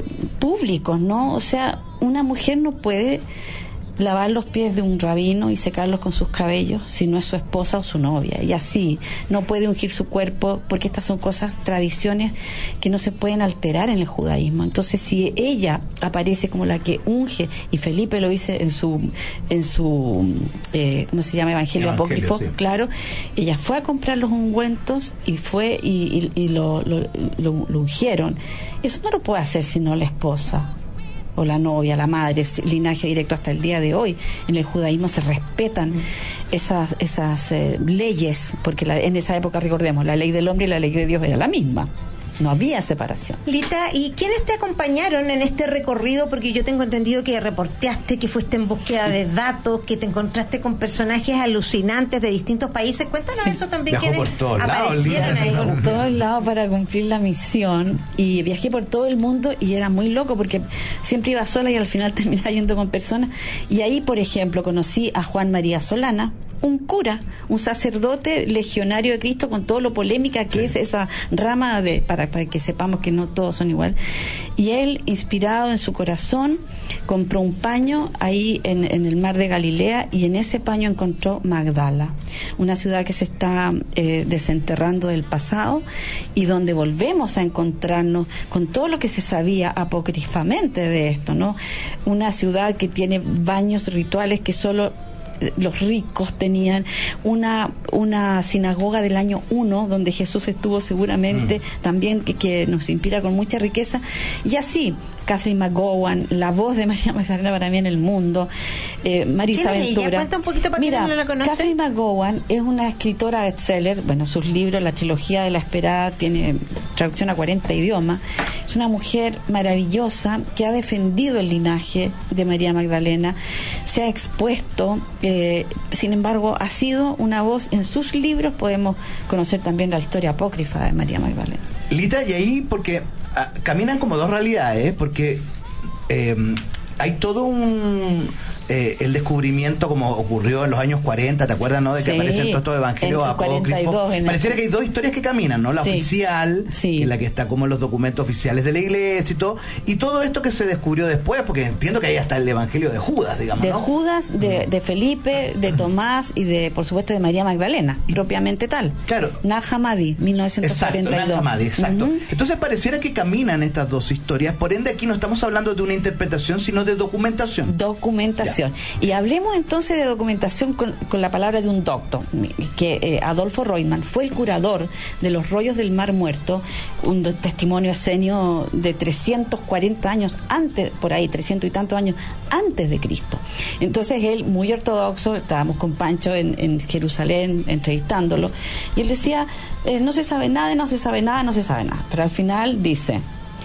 públicos, ¿no? O sea, una mujer no puede lavar los pies de un rabino y secarlos con sus cabellos si no es su esposa o su novia, y así no puede ungir su cuerpo, porque estas son cosas, tradiciones que no se pueden alterar en el judaísmo. Entonces, si ella aparece como la que unge, y Felipe lo dice en su en su eh, ¿cómo se llama? Evangelio, Evangelio apócrifo, sí. Claro, ella fue a comprar los ungüentos y fue y, y, y lo, lo, lo, lo ungieron. Eso no lo puede hacer sino la esposa o la novia, la madre, es linaje directo hasta el día de hoy. En el judaísmo se respetan esas esas eh, leyes, porque la, en esa época, recordemos, la ley del hombre y la ley de Dios era la misma. No había separación. Lita, ¿y quiénes te acompañaron en este recorrido? Porque yo tengo entendido que reporteaste, que fuiste en búsqueda de datos, que te encontraste con personajes alucinantes de distintos países. Cuéntanos sí. eso también. Viajó por todos lados, ahí. Por todos lados para cumplir la misión. Y viajé por todo el mundo y era muy loco porque siempre iba sola y al final terminaba yendo con personas. Y ahí, por ejemplo, conocí a Juan María Solana, un cura, un sacerdote legionario de Cristo, con todo lo polémica que sí. es esa rama de para, para que sepamos que no todos son igual. Y él, inspirado en su corazón, compró un paño ahí en, en el mar de Galilea, y en ese paño encontró Magdala, una ciudad que se está eh, desenterrando del pasado y donde volvemos a encontrarnos con todo lo que se sabía apócrifamente de esto, ¿no? Una ciudad que tiene baños rituales que solo los ricos tenían, una una sinagoga del año uno donde Jesús estuvo seguramente mm. también, que, que nos inspira con mucha riqueza. Y así Catherine McGowan, la voz de María Magdalena para mí en el mundo, eh, Marisa Ventura. Cuenta un poquito para Mira, que no la conoce. Catherine McGowan es una escritora bestseller, bueno, sus libros, la trilogía de la esperada, tiene traducción a cuarenta idiomas. Es una mujer maravillosa que ha defendido el linaje de María Magdalena, se ha expuesto, eh, sin embargo, ha sido una voz. En sus libros podemos conocer también la historia apócrifa de María Magdalena. Lita, y ahí porque ah, caminan como dos realidades, porque eh, hay todo un eh, el descubrimiento como ocurrió en los años cuarenta, ¿te acuerdas, no? De que sí, aparecen todos estos evangelios apócrifos. Pareciera que hay dos historias que caminan, ¿no? La sí, oficial, sí. y la que está como en los documentos oficiales de la iglesia y todo, y todo esto que se descubrió después, porque entiendo que ahí está el evangelio de Judas, digamos, de ¿no? Judas, de, de Felipe, de Tomás y de, por supuesto, de María Magdalena, y, propiamente tal. Claro. Nag Hammadi, mil novecientos cuarenta y dos. Exacto, Nag Hammadi, exacto. Uh-huh. Entonces pareciera que caminan estas dos historias, por ende aquí no estamos hablando de una interpretación, sino de documentación. Documentación. Y hablemos entonces de documentación con, con la palabra de un doctor, que eh, Adolfo Reutemann fue el curador de los rollos del Mar Muerto, un testimonio esenio de trescientos cuarenta años antes, por ahí, trescientos y tantos años antes de Cristo. Entonces él, muy ortodoxo, estábamos con Pancho en, en Jerusalén entrevistándolo, y él decía, eh, no se sabe nada, no se sabe nada, no se sabe nada. Pero al final dice,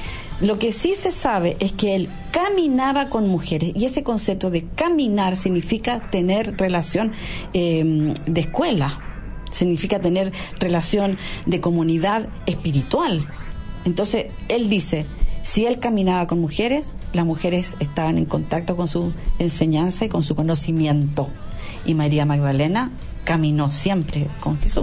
lo que sí se sabe es que él caminaba con mujeres, y ese concepto de caminar significa tener relación eh, de escuela, significa tener relación de comunidad espiritual. Entonces él dice, si él caminaba con mujeres, las mujeres estaban en contacto con su enseñanza y con su conocimiento, y María Magdalena caminó siempre con Jesús.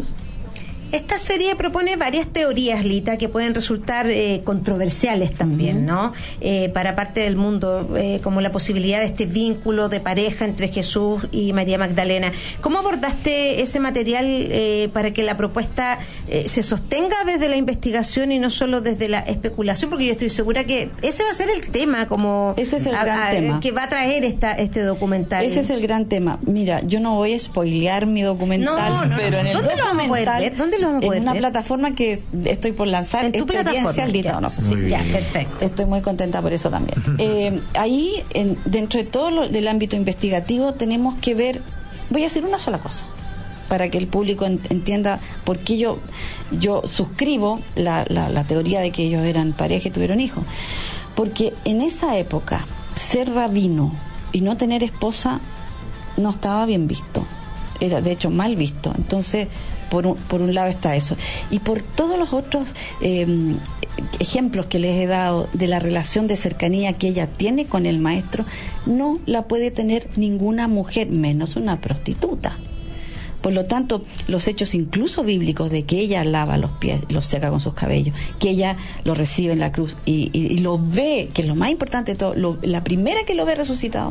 Esta serie propone varias teorías, Lita, que pueden resultar eh, controversiales también, uh-huh. ¿no? Eh, para parte del mundo, eh, como la posibilidad de este vínculo de pareja entre Jesús y María Magdalena. ¿Cómo abordaste ese material eh, para que la propuesta eh, se sostenga desde la investigación y no solo desde la especulación? Porque yo estoy segura que ese va a ser el tema, como ese es el a, gran a, tema que va a traer esta, este documental. Ese es el gran tema. Mira, yo no voy a spoilear mi documental, no, no, pero en el ¿dónde documental, lo vamos a poder ver? ¿Dónde lo vamos a poder en una ver? plataforma que estoy por lanzar, en tu plataforma, Lita, no sé si ya, perfecto. Estoy muy contenta por eso también. eh, ahí, en, dentro de todo lo del ámbito investigativo, tenemos que ver, voy a hacer una sola cosa para que el público en, entienda por qué yo yo suscribo la, la, la teoría de que ellos eran pareja y tuvieron hijos. Porque en esa época, ser rabino y no tener esposa no estaba bien visto, era de hecho mal visto. Entonces, por un, por un lado está eso, y por todos los otros eh, ejemplos que les he dado de la relación de cercanía que ella tiene con el maestro, no la puede tener ninguna mujer, menos una prostituta, Por lo tanto, los hechos incluso bíblicos de que ella lava los pies, los seca con sus cabellos, que ella lo recibe en la cruz y, y, y lo ve, que es lo más importante de todo, lo, la primera que lo ve resucitado,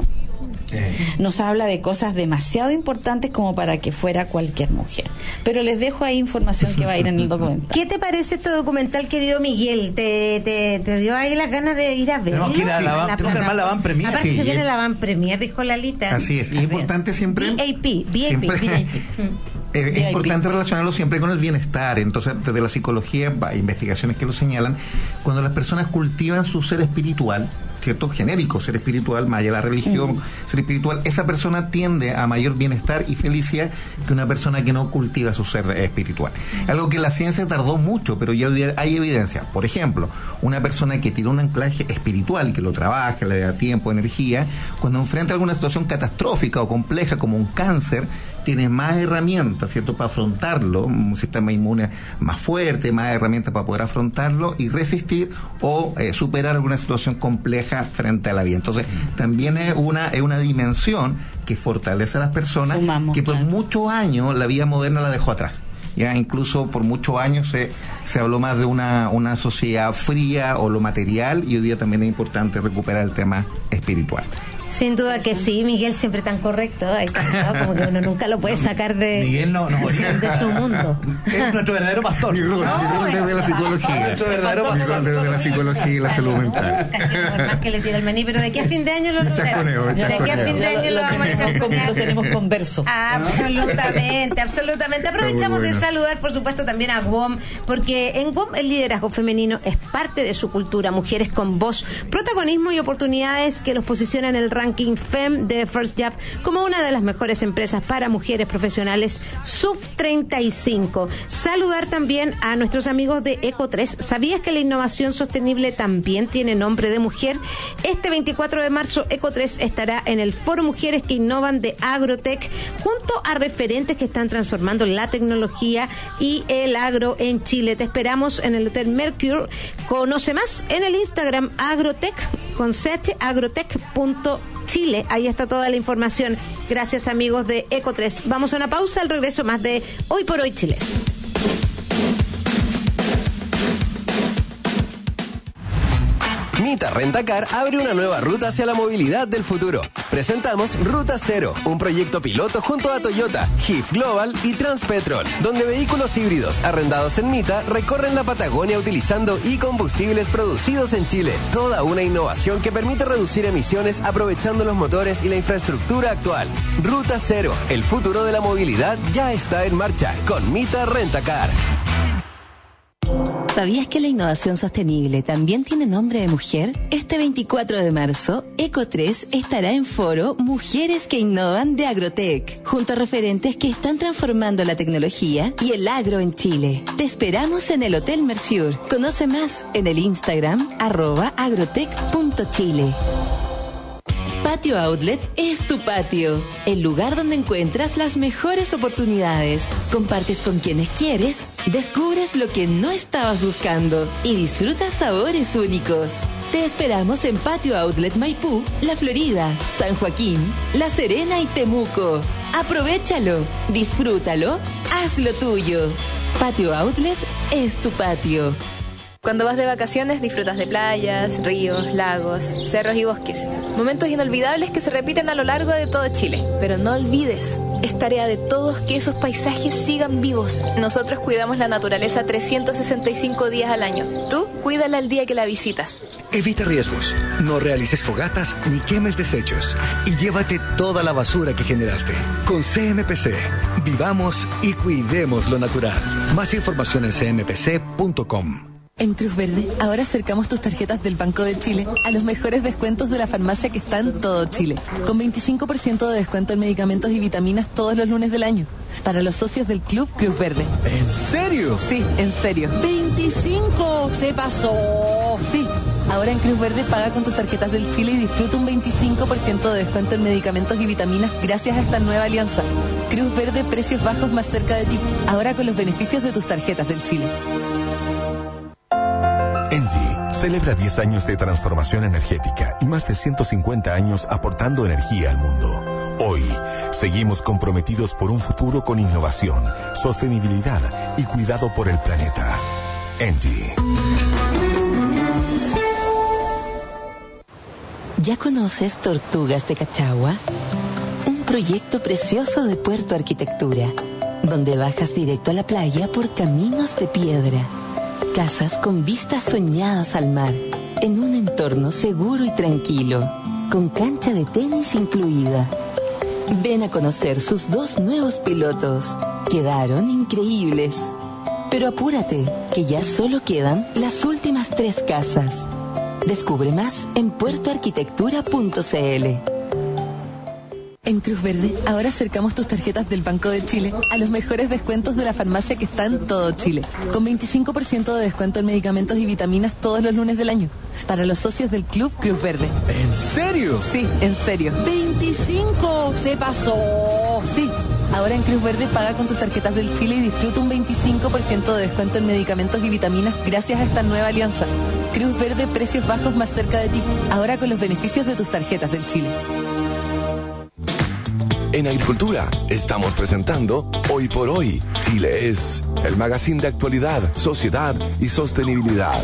nos habla de cosas demasiado importantes como para que fuera cualquier mujer. Pero les dejo ahí información que va a ir en el documental. ¿Qué te parece este documental, querido Miguel? ¿Te, te, te dio ahí las ganas de ir a verlo? Tenemos que ir a la, van, la tenemos que armar la van premier. Aparte Sí, se viene y- la van premier, dijo Lalita. Así es, y es importante siempre... V I P, V I P, siempre- V I P. Es V I P. importante relacionarlo siempre con el bienestar. Entonces, desde la psicología, hay investigaciones que lo señalan, cuando las personas cultivan su ser espiritual, cierto genérico ser espiritual, más allá de la religión, ser espiritual, esa persona tiende a mayor bienestar y felicidad que una persona que no cultiva su ser espiritual. Algo que la ciencia tardó mucho, pero ya hoy día hay evidencia. Por ejemplo, una persona que tiene un anclaje espiritual, que lo trabaja, le da tiempo, energía, cuando enfrenta alguna situación catastrófica o compleja como un cáncer, tiene más herramientas, ¿cierto?, para afrontarlo, un sistema inmune más fuerte, más herramientas para poder afrontarlo y resistir o eh, superar alguna situación compleja frente a la vida. Entonces, también es una, es una dimensión que fortalece a las personas, Sumamos, que por claro. muchos años la vida moderna la dejó atrás. Ya incluso por muchos años se, se habló más de una, una sociedad fría o lo material, y hoy día también es importante recuperar el tema espiritual. Sin duda que sí, Miguel siempre tan correcto, ahí está, ¿no? Como que uno nunca lo puede sacar de, Miguel no, no, de su mundo. es nuestro verdadero pastor. Mi rol, No, mi rol desde la psicología. Nuestro verdadero Mi rol desde la psicología y la salud mental. Por más que le tire el maní, pero de aquí a fin de año lo Me lograremos. chasconeo, me De aquí a chasconeo. fin de año lo vamos a chasconear. Lo tenemos converso. Absolutamente, absolutamente. Aprovechamos Está muy de bueno. saludar, por supuesto, también a W O M, porque en W O M el liderazgo femenino es parte de su cultura. Mujeres con voz, protagonismo y oportunidades que los posicionan en el ranking F E M de First Job como una de las mejores empresas para mujeres profesionales sub treinta y cinco. Saludar también a nuestros amigos de Eco tres. ¿Sabías que la innovación sostenible también tiene nombre de mujer? Este veinticuatro de marzo, Eco tres estará en el Foro Mujeres que Innovan de Agrotech, junto a referentes que están transformando la tecnología y el agro en Chile. Te esperamos en el Hotel Mercure. Conoce más en el Instagram Agrotech, con ch, agrotech punto Chile. Ahí está toda la información. Gracias, amigos de Eco tres. Vamos a una pausa, al regreso más de Hoy por Hoy Chiles. Mita Rentacar abre una nueva ruta hacia la movilidad del futuro. Presentamos Ruta Cero, un proyecto piloto junto a Toyota, G I F Global y Transpetrol, donde vehículos híbridos arrendados en Mita recorren la Patagonia utilizando e-combustibles producidos en Chile. Toda una innovación que permite reducir emisiones aprovechando los motores y la infraestructura actual. Ruta Cero, el futuro de la movilidad ya está en marcha con Mita Rentacar. ¿Sabías que la innovación sostenible también tiene nombre de mujer? Este veinticuatro de marzo, Eco tres estará en foro Mujeres que Innovan de Agrotech, junto a referentes que están transformando la tecnología y el agro en Chile. Te esperamos en el Hotel Mercure. Conoce más en el Instagram arroba agrotech punto chile. Patio Outlet es tu patio, el lugar donde encuentras las mejores oportunidades. Compartes con quienes quieres, descubres lo que no estabas buscando y disfrutas sabores únicos. Te esperamos en Patio Outlet Maipú, La Florida, San Joaquín, La Serena y Temuco. Aprovechalo, disfrútalo, hazlo tuyo. Patio Outlet es tu patio. Cuando vas de vacaciones disfrutas de playas, ríos, lagos, cerros y bosques. Momentos inolvidables que se repiten a lo largo de todo Chile. Pero no olvides, es tarea de todos que esos paisajes sigan vivos. Nosotros cuidamos la naturaleza trescientos sesenta y cinco días al año. Tú, cuídala el día que la visitas. Evita riesgos, no realices fogatas ni quemes desechos y llévate toda la basura que generaste. Con C M P C, vivamos y cuidemos lo natural. Más información en c m p c punto com. En Cruz Verde, ahora acercamos tus tarjetas del Banco de Chile a los mejores descuentos de la farmacia que está en todo Chile. Con veinticinco por ciento de descuento en medicamentos y vitaminas todos los lunes del año. Para los socios del Club Cruz Verde. ¿En serio? Sí, en serio. ¡veinticinco! ¡Se pasó! Sí. Ahora en Cruz Verde paga con tus tarjetas del Chile y disfruta un veinticinco por ciento de descuento en medicamentos y vitaminas gracias a esta nueva alianza. Cruz Verde, precios bajos más cerca de ti. Ahora con los beneficios de tus tarjetas del Chile. Engie celebra diez años de transformación energética y más de ciento cincuenta años aportando energía al mundo. Hoy, seguimos comprometidos por un futuro con innovación, sostenibilidad y cuidado por el planeta. Engie. ¿Ya conoces Tortugas de Cachagua? Un proyecto precioso de Puerto Arquitectura, donde bajas directo a la playa por caminos de piedra. Casas con vistas soñadas al mar, en un entorno seguro y tranquilo, con cancha de tenis incluida. Ven a conocer sus dos nuevos pilotos. Quedaron increíbles. Pero apúrate, que ya solo quedan las últimas tres casas. Descubre más en puerto arquitectura punto c l. En Cruz Verde, ahora acercamos tus tarjetas del Banco de Chile a los mejores descuentos de la farmacia que está en todo Chile. Con veinticinco por ciento de descuento en medicamentos y vitaminas todos los lunes del año. Para los socios del Club Cruz Verde. ¿En serio? Sí, en serio. ¡veinticinco! ¡Se pasó! Sí. Ahora en Cruz Verde paga con tus tarjetas del Chile y disfruta un veinticinco por ciento de descuento en medicamentos y vitaminas gracias a esta nueva alianza. Cruz Verde, precios bajos más cerca de ti. Ahora con los beneficios de tus tarjetas del Chile. En Agricultura estamos presentando Hoy por Hoy. Chile es el magazine de actualidad, sociedad y sostenibilidad.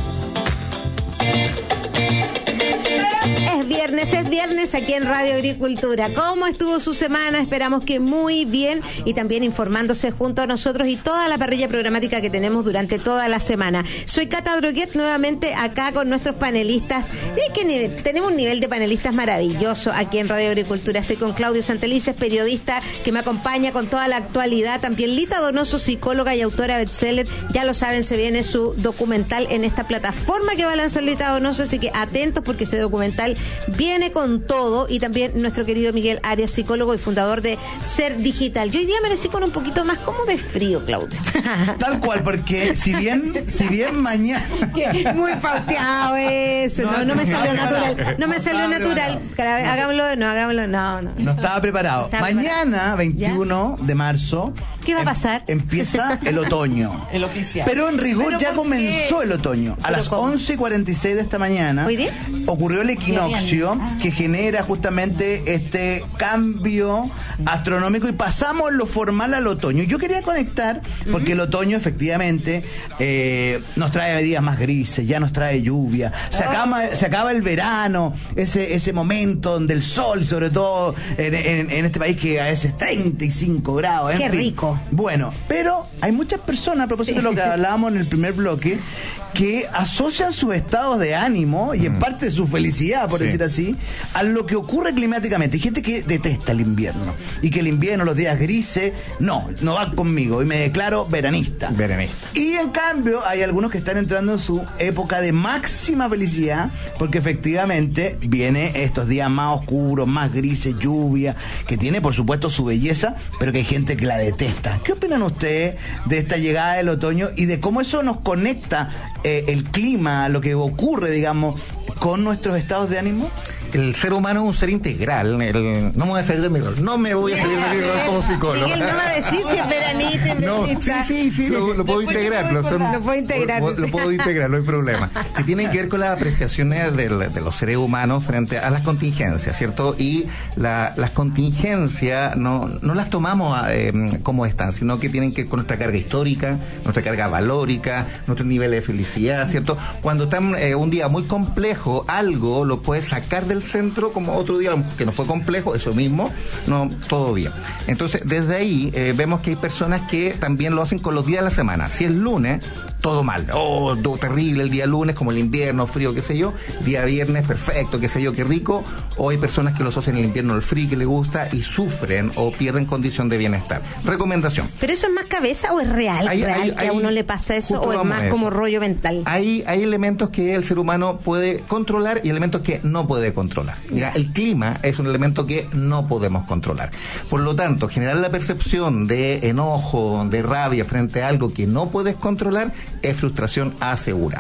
Es viernes, es viernes aquí en Radio Agricultura. ¿Cómo estuvo su semana? Esperamos que muy bien y también informándose junto a nosotros y toda la parrilla programática que tenemos durante toda la semana. Soy Cata Droguet, nuevamente acá con nuestros panelistas. Y que tenemos un nivel de panelistas maravilloso aquí en Radio Agricultura. Estoy con Claudio Santelices, periodista que me acompaña con toda la actualidad. También Lita Donoso, psicóloga y autora bestseller. Ya lo saben, se viene su documental en esta plataforma que va a lanzar Lita Donoso, así que atentos porque ese documental viene con todo. Y también nuestro querido Miguel Arias, psicólogo y fundador de Ser Digital. Yo hoy día amanecí con un poquito más como de frío, Claudio. Tal cual, porque si bien si bien mañana... Muy pauteado eso. No, no, no me salió natural. No me salió natural. Hagámoslo, no, hagámoslo, no, no. No estaba preparado. Estaba mañana, preparado. veintiuno ¿Ya? de marzo... ¿Qué va a pasar? Em, empieza el otoño. El oficial. Pero en rigor ¿Pero ya comenzó el otoño. A las ¿cómo? once y cuarenta y seis de esta mañana ¿Hoy día? ocurrió el equinoccio que genera justamente este cambio astronómico y pasamos lo formal al otoño. Yo quería conectar porque uh-huh. el otoño efectivamente eh, nos trae días más grises, ya nos trae lluvia, se acaba, se acaba el verano, ese, ese momento donde el sol, sobre todo en, en, en este país que a veces treinta y cinco grados. Qué en fin. rico. Bueno, pero hay muchas personas, a propósito sí. de lo que hablábamos en el primer bloque, que asocian sus estados de ánimo y en parte su felicidad, por sí. decir así, a lo que ocurre climáticamente. Hay gente que detesta el invierno y que el invierno, los días grises, no, no va conmigo y me declaro veranista. Veranista. Y en cambio hay algunos que están entrando en su época de máxima felicidad porque efectivamente viene estos días más oscuros, más grises, lluvia, que tiene por supuesto su belleza, pero que hay gente que la detesta. ¿Qué opinan ustedes de esta llegada del otoño y de cómo eso nos conecta eh, el clima, lo que ocurre, digamos, con nuestros estados de ánimo? El ser humano es un ser integral. El, no me voy a salir de mi rol. No me voy a salir de mi rol como psicólogo. Miguel no va a decir si es veranista, no, sí, sí, sí, lo, lo puedo integrar. Lo, son, lo puedo integrar. Lo, lo puedo integrar, no hay problema. Que tienen que ver con las apreciaciones del, de los seres humanos frente a las contingencias, ¿cierto? Y la, las contingencias no, no las tomamos eh, como están, sino que tienen que ver con nuestra carga histórica, nuestra carga valórica, nuestro nivel de felicidad, ¿cierto? Cuando está eh, un día muy complejo, algo lo puede sacar del centro, como otro día que no fue complejo, eso mismo, no, todo bien. Entonces, desde ahí eh, vemos que hay personas que también lo hacen con los días de la semana. Si es lunes, todo mal, oh, todo terrible el día lunes, como el invierno, frío, qué sé yo, día viernes, perfecto, qué sé yo, qué rico, o hay personas que lo asocian el invierno al frío, que les gusta y sufren o pierden condición de bienestar. Recomendación. ¿Pero eso es más cabeza o es real? Hay, ¿Real hay, que hay, a uno le pasa eso o es más como rollo mental? Hay, hay elementos que el ser humano puede controlar y elementos que no puede controlar. Mira, el clima es un elemento que no podemos controlar. Por lo tanto, generar la percepción de enojo, de rabia frente a algo que no puedes controlar es frustración asegurada.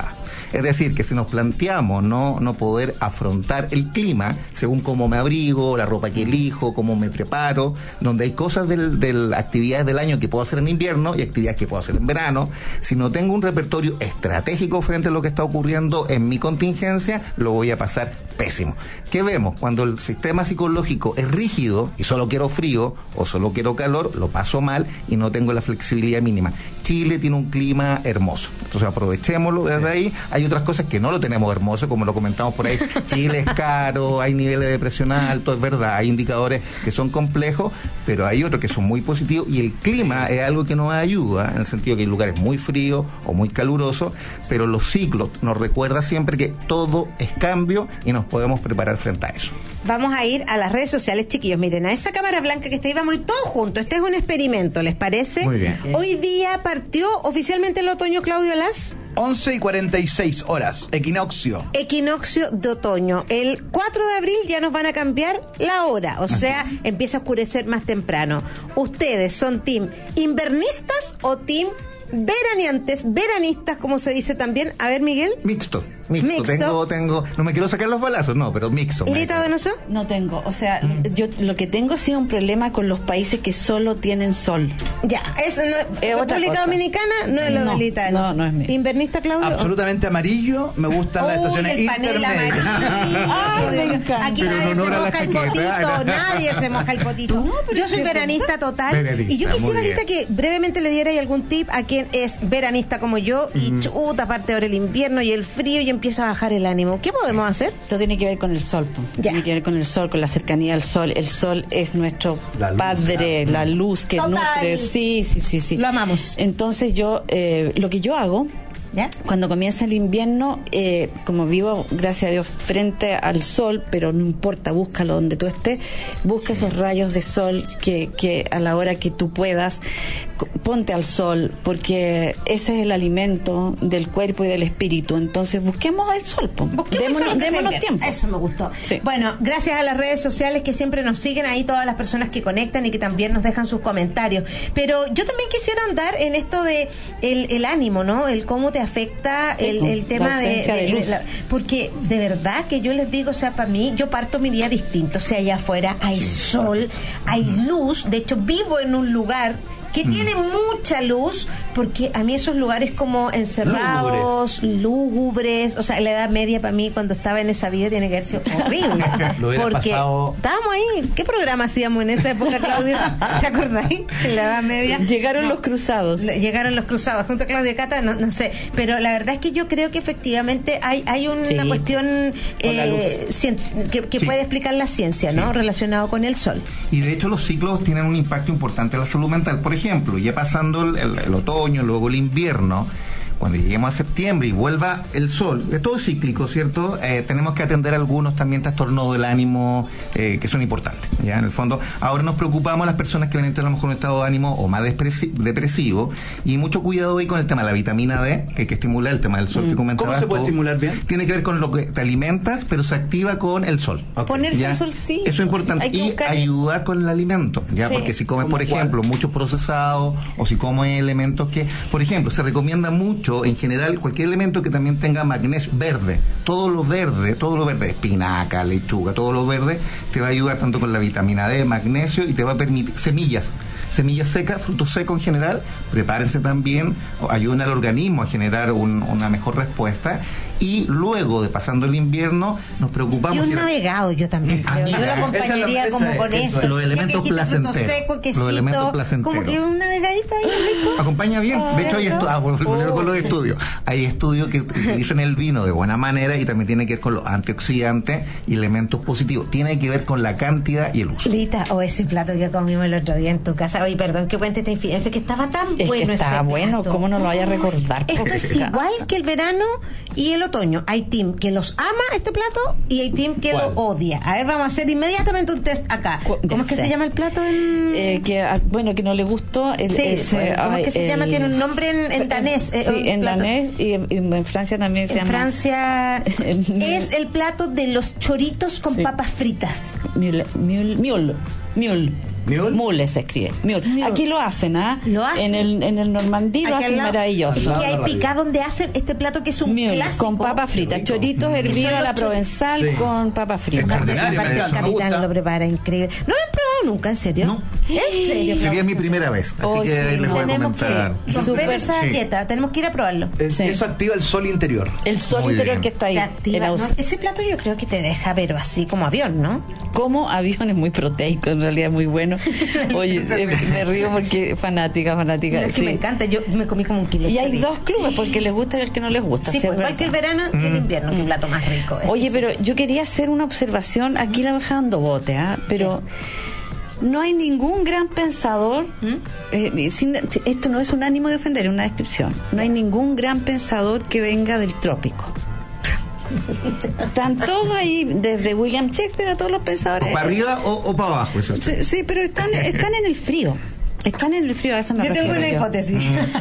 Es decir, que si nos planteamos no, no poder afrontar el clima, según cómo me abrigo, la ropa que elijo, cómo me preparo, donde hay cosas de las actividades del año que puedo hacer en invierno y actividades que puedo hacer en verano, si no tengo un repertorio estratégico frente a lo que está ocurriendo en mi contingencia, lo voy a pasar pésimo. ¿Qué vemos? Cuando el sistema psicológico es rígido y solo quiero frío o solo quiero calor, lo paso mal y no tengo la flexibilidad mínima. Chile tiene un clima hermoso, entonces aprovechémoslo desde ahí. Hay otras cosas que no lo tenemos hermoso, como lo comentamos por ahí. Chile es caro, hay niveles de presión alto, es verdad, hay indicadores que son complejos, pero hay otros que son muy positivos y el clima es algo que nos ayuda, en el sentido que hay lugares muy fríos o muy calurosos, pero los ciclos nos recuerda siempre que todo es cambio y nos podemos preparar frente a eso. Vamos a ir a las redes sociales, chiquillos. Miren, a esa cámara blanca que está ahí, vamos a ir todos juntos. Este es un experimento, ¿les parece? Muy bien. Hoy día partió oficialmente el otoño, Claudio, a las once y cuarenta y seis horas, equinoccio. Equinoccio de otoño. El cuatro de abril ya nos van a cambiar la hora, o sea, empieza a oscurecer más temprano. ¿Ustedes son team invernistas o team veraneantes, veranistas, como se dice también? A ver, Miguel. Mixto. Mixto. Mixto. Tengo, tengo, no me quiero sacar los balazos, no, pero mixto. ¿Lita Donoso? No tengo, o sea, mm. yo lo que tengo ha sido un problema con los países que solo tienen sol. Ya, eso no, eh, República Dominicana no es lo no, de Lita Donoso. No, no es mío. ¿Invernista, Claudio? Absolutamente amarillo, me gustan Uy, las estaciones el panel intermedias. Ay, me encanta. Aquí Pero nadie no se no moja el potito, nadie se moja el potito. No, pero yo soy veranista total. Veranista, y yo quisiera, muy Lita, que brevemente le diera algún tip a quien es veranista como yo y mm. chuta, aparte ahora el invierno y el frío y empieza a bajar el ánimo. ¿Qué podemos hacer? Esto tiene que ver con el sol, pues. Tiene que ver con el sol, con la cercanía al sol. El sol es nuestro la luz, padre, ah, la luz que total. nutre. Sí, sí, sí, sí. Lo amamos. Entonces yo, eh, lo que yo hago, ¿ya? Cuando comienza el invierno, eh, como vivo, gracias a Dios, frente al sol, pero no importa, búscalo donde tú estés, busca esos rayos de sol que, que a la hora que tú puedas, ponte al sol, porque ese es el alimento del cuerpo y del espíritu. Entonces busquemos el sol, démonos, démonos tiempo. Eso me gustó. Sí. Bueno, gracias a las redes sociales que siempre nos siguen ahí, todas las personas que conectan y que también nos dejan sus comentarios. Pero yo también quisiera andar en esto de el, el ánimo, ¿no? El cómo te afecta el, el tema de, de, de luz. La, porque de verdad que yo les digo, o sea, para mí, yo parto mi día distinto. O sea, allá afuera hay sí. sol, hay luz. De hecho, vivo en un lugar que mm. tiene mucha luz, porque a mí esos lugares como encerrados, lúgubres, lúgubres o sea, la Edad Media para mí cuando estaba en esa vida tiene que haber sido horrible. Lo hubiera porque pasado... estábamos ahí. ¿Qué programa hacíamos en esa época, Claudio? ¿Te acordáis? En la Edad Media. Llegaron no. los cruzados. Llegaron los cruzados junto a Claudio Cata, no, no sé. Pero la verdad es que yo creo que efectivamente hay, hay una sí. cuestión eh, cien, que, que sí. puede explicar la ciencia, ¿no? Sí. Relacionado con el sol. Y de hecho los ciclos tienen un impacto importante en la salud mental. Por ejemplo, ya pasando el, el, el otoño, luego el invierno, cuando lleguemos a septiembre y vuelva el sol, es todo cíclico, ¿cierto? Eh, tenemos que atender algunos también trastornos del ánimo eh, que son importantes, ¿ya? En el fondo, ahora nos preocupamos las personas que van a entrar a lo mejor en un estado de ánimo o más depresi- depresivo, y mucho cuidado ahí con el tema de la vitamina D, que hay que estimular, el tema del sol mm. que comentabas. ¿Cómo se puede tú. estimular bien? Tiene que ver con lo que te alimentas, pero se activa con el sol. Okay. Ponerse al sol, sí. Eso es importante. Y ayudar con el alimento, ¿ya? Sí. Porque si comes, por ejemplo, cuál? muchos procesados, o si comes elementos que, por ejemplo, se recomienda mucho en general cualquier elemento que también tenga magnesio verde, todo lo verde, todo lo verde, espinaca, lechuga, todo lo verde te va a ayudar tanto con la vitamina D, magnesio, y te va a permitir semillas, semillas secas, frutos secos en general, prepárense también, ayudan al organismo a generar un, una mejor respuesta. Y luego de pasando el invierno nos preocupamos. Y un navegado yo también creo. Ah, yo lo acompañaría es, como con eso, eso. Los elementos placenteros. Seco, quesito, los elementos placenteros. Como que un navegadito ahí rico. Acompaña bien. De hecho hay estudios, ah, volviendo oh. con los estudios. Hay estudios que utilizan el vino de buena manera y también tiene que ver con los antioxidantes y elementos positivos. Tiene que ver con la cantidad y el uso. Lita, o oh, ese plato que comimos el otro día en tu casa. Oye, perdón que cuente esta infidencia, que estaba tan es bueno que estaba ese bueno, plato. ¿Cómo no lo vaya a recordar? Esto es igual que el verano y el otoño. Hay team que los ama este plato y hay team que ¿Cuál? lo odia. A ver, vamos a hacer inmediatamente un test acá. ¿Cómo es que sé. se llama el plato? En... Eh, que, bueno, que no le gustó. El, sí, ese, ¿cómo ay, es que se el... llama? Tiene un nombre en, en danés. Sí, eh, en plato. danés y en, en Francia también se en llama. En Francia es el plato de los choritos con sí. papas fritas. Mule, mule, mule, mule. ¿Mule? Mule se escribe. Mule. Mule. Aquí lo hacen, ¿ah? Lo hacen. En el, en el Normandí lo Aquí al hacen lado. maravilloso. Es que hay picá donde hacen este plato que es un Mule, clásico. con papa frita, choritos hervidos a la provenzal Sí. con papa frita. Extraordinario, Aparte, me el capitán gusta. lo prepara increíble. No lo he probado nunca, ¿en serio? No. ¿En serio? Sería mi primera vez, así Oh, que sí, ahí les voy a Tenemos comentar. que romper Súper, esa sí. dieta. Tenemos que ir a probarlo. Es- Sí. Eso activa el sol interior. El sol Muy interior bien. que está ahí. Te en activa, aus- ¿no? Ese plato yo creo que te deja, pero así como avión, ¿no? Como avión es muy proteico, en realidad es muy bueno. Oye, eh, me río porque fanática, fanática. Es que sí. me encanta. Yo me comí como un kilo. Y de hay chorizo. dos clubes, porque les gusta y el que no les gusta. Sí, sí, pues, es igual que el verdad. verano y el invierno, que plato más rico. es Oye, que pero sí. yo quería hacer una observación, aquí la bajando bote, ¿ah? Pero no hay ningún gran pensador, eh, sin- esto no es un ánimo de ofender, es una descripción, no hay ningún gran pensador que venga del trópico. Están todos ahí, desde William Shakespeare a todos los pensadores. ¿O para arriba o, o para abajo? Eso. Sí, sí, pero están, están en el frío. Están en el frío, a eso me Yo tengo refiero una yo. hipótesis.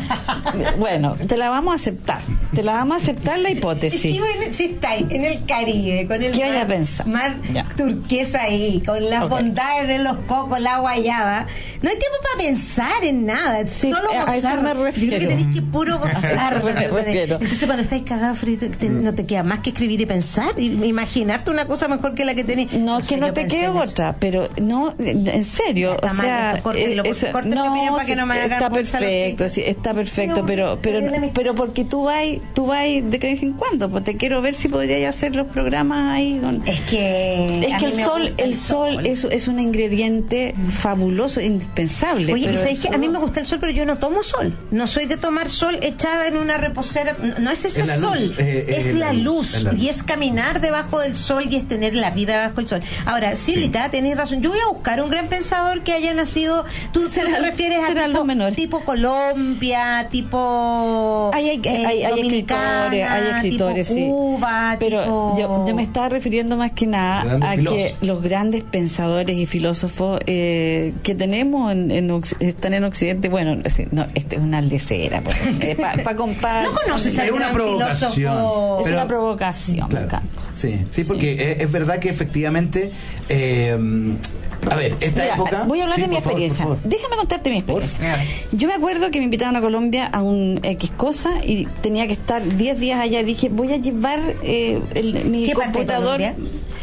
Bueno, te la vamos a aceptar. Te la vamos a aceptar la hipótesis. Si, bueno, si estáis en el Caribe, con el ¿Qué mar, vaya a pensar? mar Ya. turquesa ahí, con las Ok. bondades de los cocos, la guayaba, no hay tiempo para pensar en nada, Sí, solo a gozar. eso me Yo creo refiero. que tenéis que puro gozar. A eso me ¿verdad? refiero. Entonces cuando estáis cagados frío, te- te- no te queda más que escribir y pensar, y imaginarte una cosa mejor que la que tenéis. No, sé, que no yo te pensé quede en eso. otra, pero no, en serio, Está o mal sea, esto, córtenlo, eh, por- eso- córtenlo, no, opinión, para que sí, no me hagan está bolsa los perfecto, pinches. sí, está perfecto, No, pero pero pero pero, me- pero porque tú vas, tú vas de vez en cuando, pues te quiero ver si podrías hacer los programas ahí con... Es que Es a que mí el me sol, gusta el sol es, es un ingrediente fabuloso, indispensable. Oye, y pero sabéis eso- que a mí me gusta el sol, pero yo no tomo sol. No soy de tomar sol echada en una reposera. No, no es ese Es la sol, luz, eh, es eh, la la luz. luz, es la luz. Y es caminar debajo del sol y es tener la vida bajo el sol. Ahora, sí, Lita, tenés razón. Yo voy a buscar un gran pensador que haya nacido. Tú tú Será- te refieres a serán tipo, los menores. tipo Colombia, tipo. Hay, hay, eh, hay, hay Dominicana, escritores, hay escritores, tipo sí. Cuba, Pero tipo- yo, yo me estaba refiriendo más que nada Grandes a filósofos. que los grandes pensadores y filósofos eh, que tenemos en, en Occ- están en Occidente, bueno, sí, no, esta es una lecera, pues, eh, pa- pa compar- No conoces Es al una gran provocación. filósofo. Es Pero- una provocación, me Claro. encanta. Sí, sí, porque Es, es verdad que efectivamente. eh, a ver, esta Mira, época. voy a hablar Sí, de mi por favor, experiencia. por favor. Déjame contarte mi experiencia. Por favor. Yo me acuerdo que me invitaron a Colombia a un X cosa y tenía que estar diez días allá. Dije, voy a llevar eh, el- mi ¿Qué parte de computador. Colombia?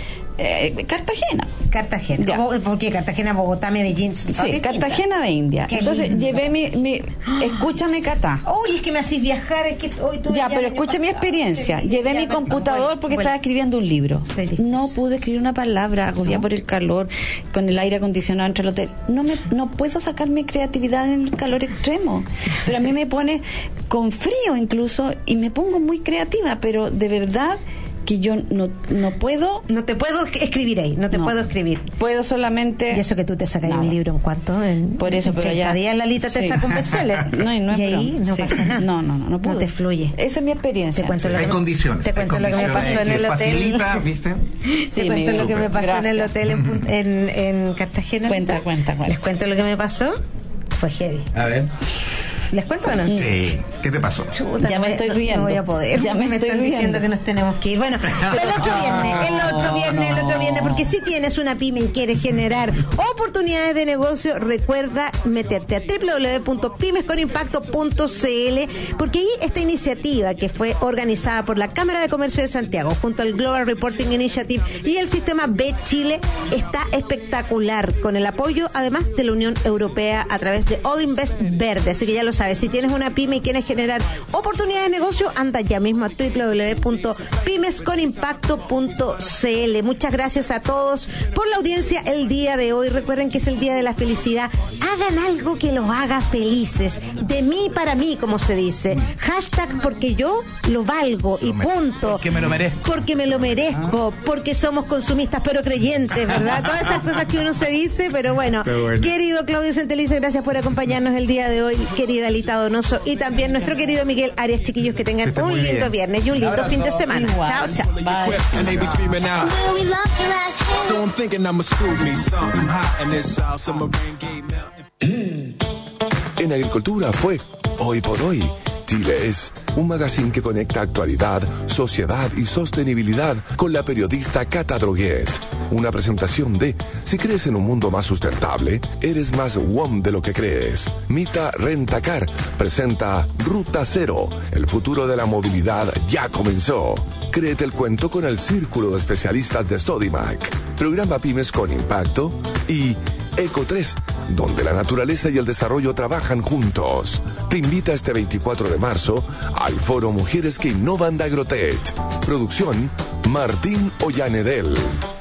Eh, Cartagena. Cartagena. Ya. Bo- ¿Por qué? Cartagena, Bogotá, Medellín. son Sí, distintas. Cartagena de India. Qué Entonces lindo. llevé mi, mi escúchame Cata. Oye, es que me hacís viajar, es que hoy tuve Ya, el pero año escucha mi pasado. experiencia. Sí, Llevé ya, mi pero- computador bueno, porque bueno. estaba escribiendo un libro. Feliz. No pude escribir una palabra, agobiada por el calor, con el aire acondicionado entre el hotel. No me, no puedo sacar mi creatividad en el calor extremo. Pero a mí me pone con frío incluso y me pongo muy creativa, pero de verdad que yo no, no puedo. No te puedo escribir ahí, no te No. puedo escribir. Puedo solamente. Y eso que tú te sacas Nada. un libro en cuánto, en, Por eso, en pero treinta ya. días Lalita te Sí. saca un bestseller. No, y no es y ahí broma. no Sí. pasa nada. No, no, no, no pude. te fluye. Esa es mi experiencia. Te cuento lo Hay que me- condiciones. Te hay cuento lo que me condiciones pasó en que el hotel. facilita, ¿viste? Te Sí, cuento mi- lo que me pasó en el gracias. hotel en, Pun- en, en Cartagena. Cuenta, Lita. cuenta, cuenta. Les cuento lo que me pasó. Fue heavy. A ver. ¿Les cuento o no? Sí. ¿Qué te pasó? Chuta, Ya no me voy- estoy no- riendo. No voy a poder. Ya me estoy están diciendo riendo. que nos tenemos que ir. Bueno, el otro viernes, el otro viernes, el otro viernes, porque si tienes una pyme y quieres generar oportunidades de negocio, recuerda meterte a doble u doble u doble u punto pymes con impacto punto c l, porque ahí esta iniciativa que fue organizada por la Cámara de Comercio de Santiago junto al Global Reporting Initiative y el sistema B Chile está espectacular, con el apoyo además de la Unión Europea a través de All Invest Verde. Así que ya lo sabes, si tienes una pyme y quieres generar oportunidades de negocio, anda ya mismo a doble u doble u doble u punto pymes con impacto punto c l. Muchas gracias a todos por la audiencia el día de hoy. Recuerden que es el día de la felicidad. Hagan algo que los haga felices. De mí para mí, como se dice. Hashtag porque yo lo valgo y punto. Porque me lo merezco. Porque me lo merezco. Porque somos consumistas pero creyentes, ¿verdad? Todas esas cosas que uno se dice, pero bueno. Qué bueno. Querido Claudio Santelice, gracias por acompañarnos el día de hoy. Querida Alita Donoso y también nuestro querido Miguel Arias, chiquillos, que tengan Que estén un muy lindo bien. viernes y un lindo fin de semana. Igual. Chao, chao. Bye. And they be screaming out. So I'm thinking I'ma scoop me something hot in this South Summer rain gave melting. En Agricultura fue Hoy por Hoy. Chile es un magazine que conecta actualidad, sociedad y sostenibilidad con la periodista Cata Droguet. Una presentación de Si crees en un mundo más sustentable, eres más W O M de lo que crees. Mita Rentacar presenta Ruta Cero. El futuro de la movilidad ya comenzó. Créete el cuento con el Círculo de Especialistas de Sodimac. Programa Pymes con Impacto y Eco tres, donde la naturaleza y el desarrollo trabajan juntos. Te invita este veinticuatro de marzo al Foro Mujeres que Innovan de Agrotech. Producción Martín Ollanedel.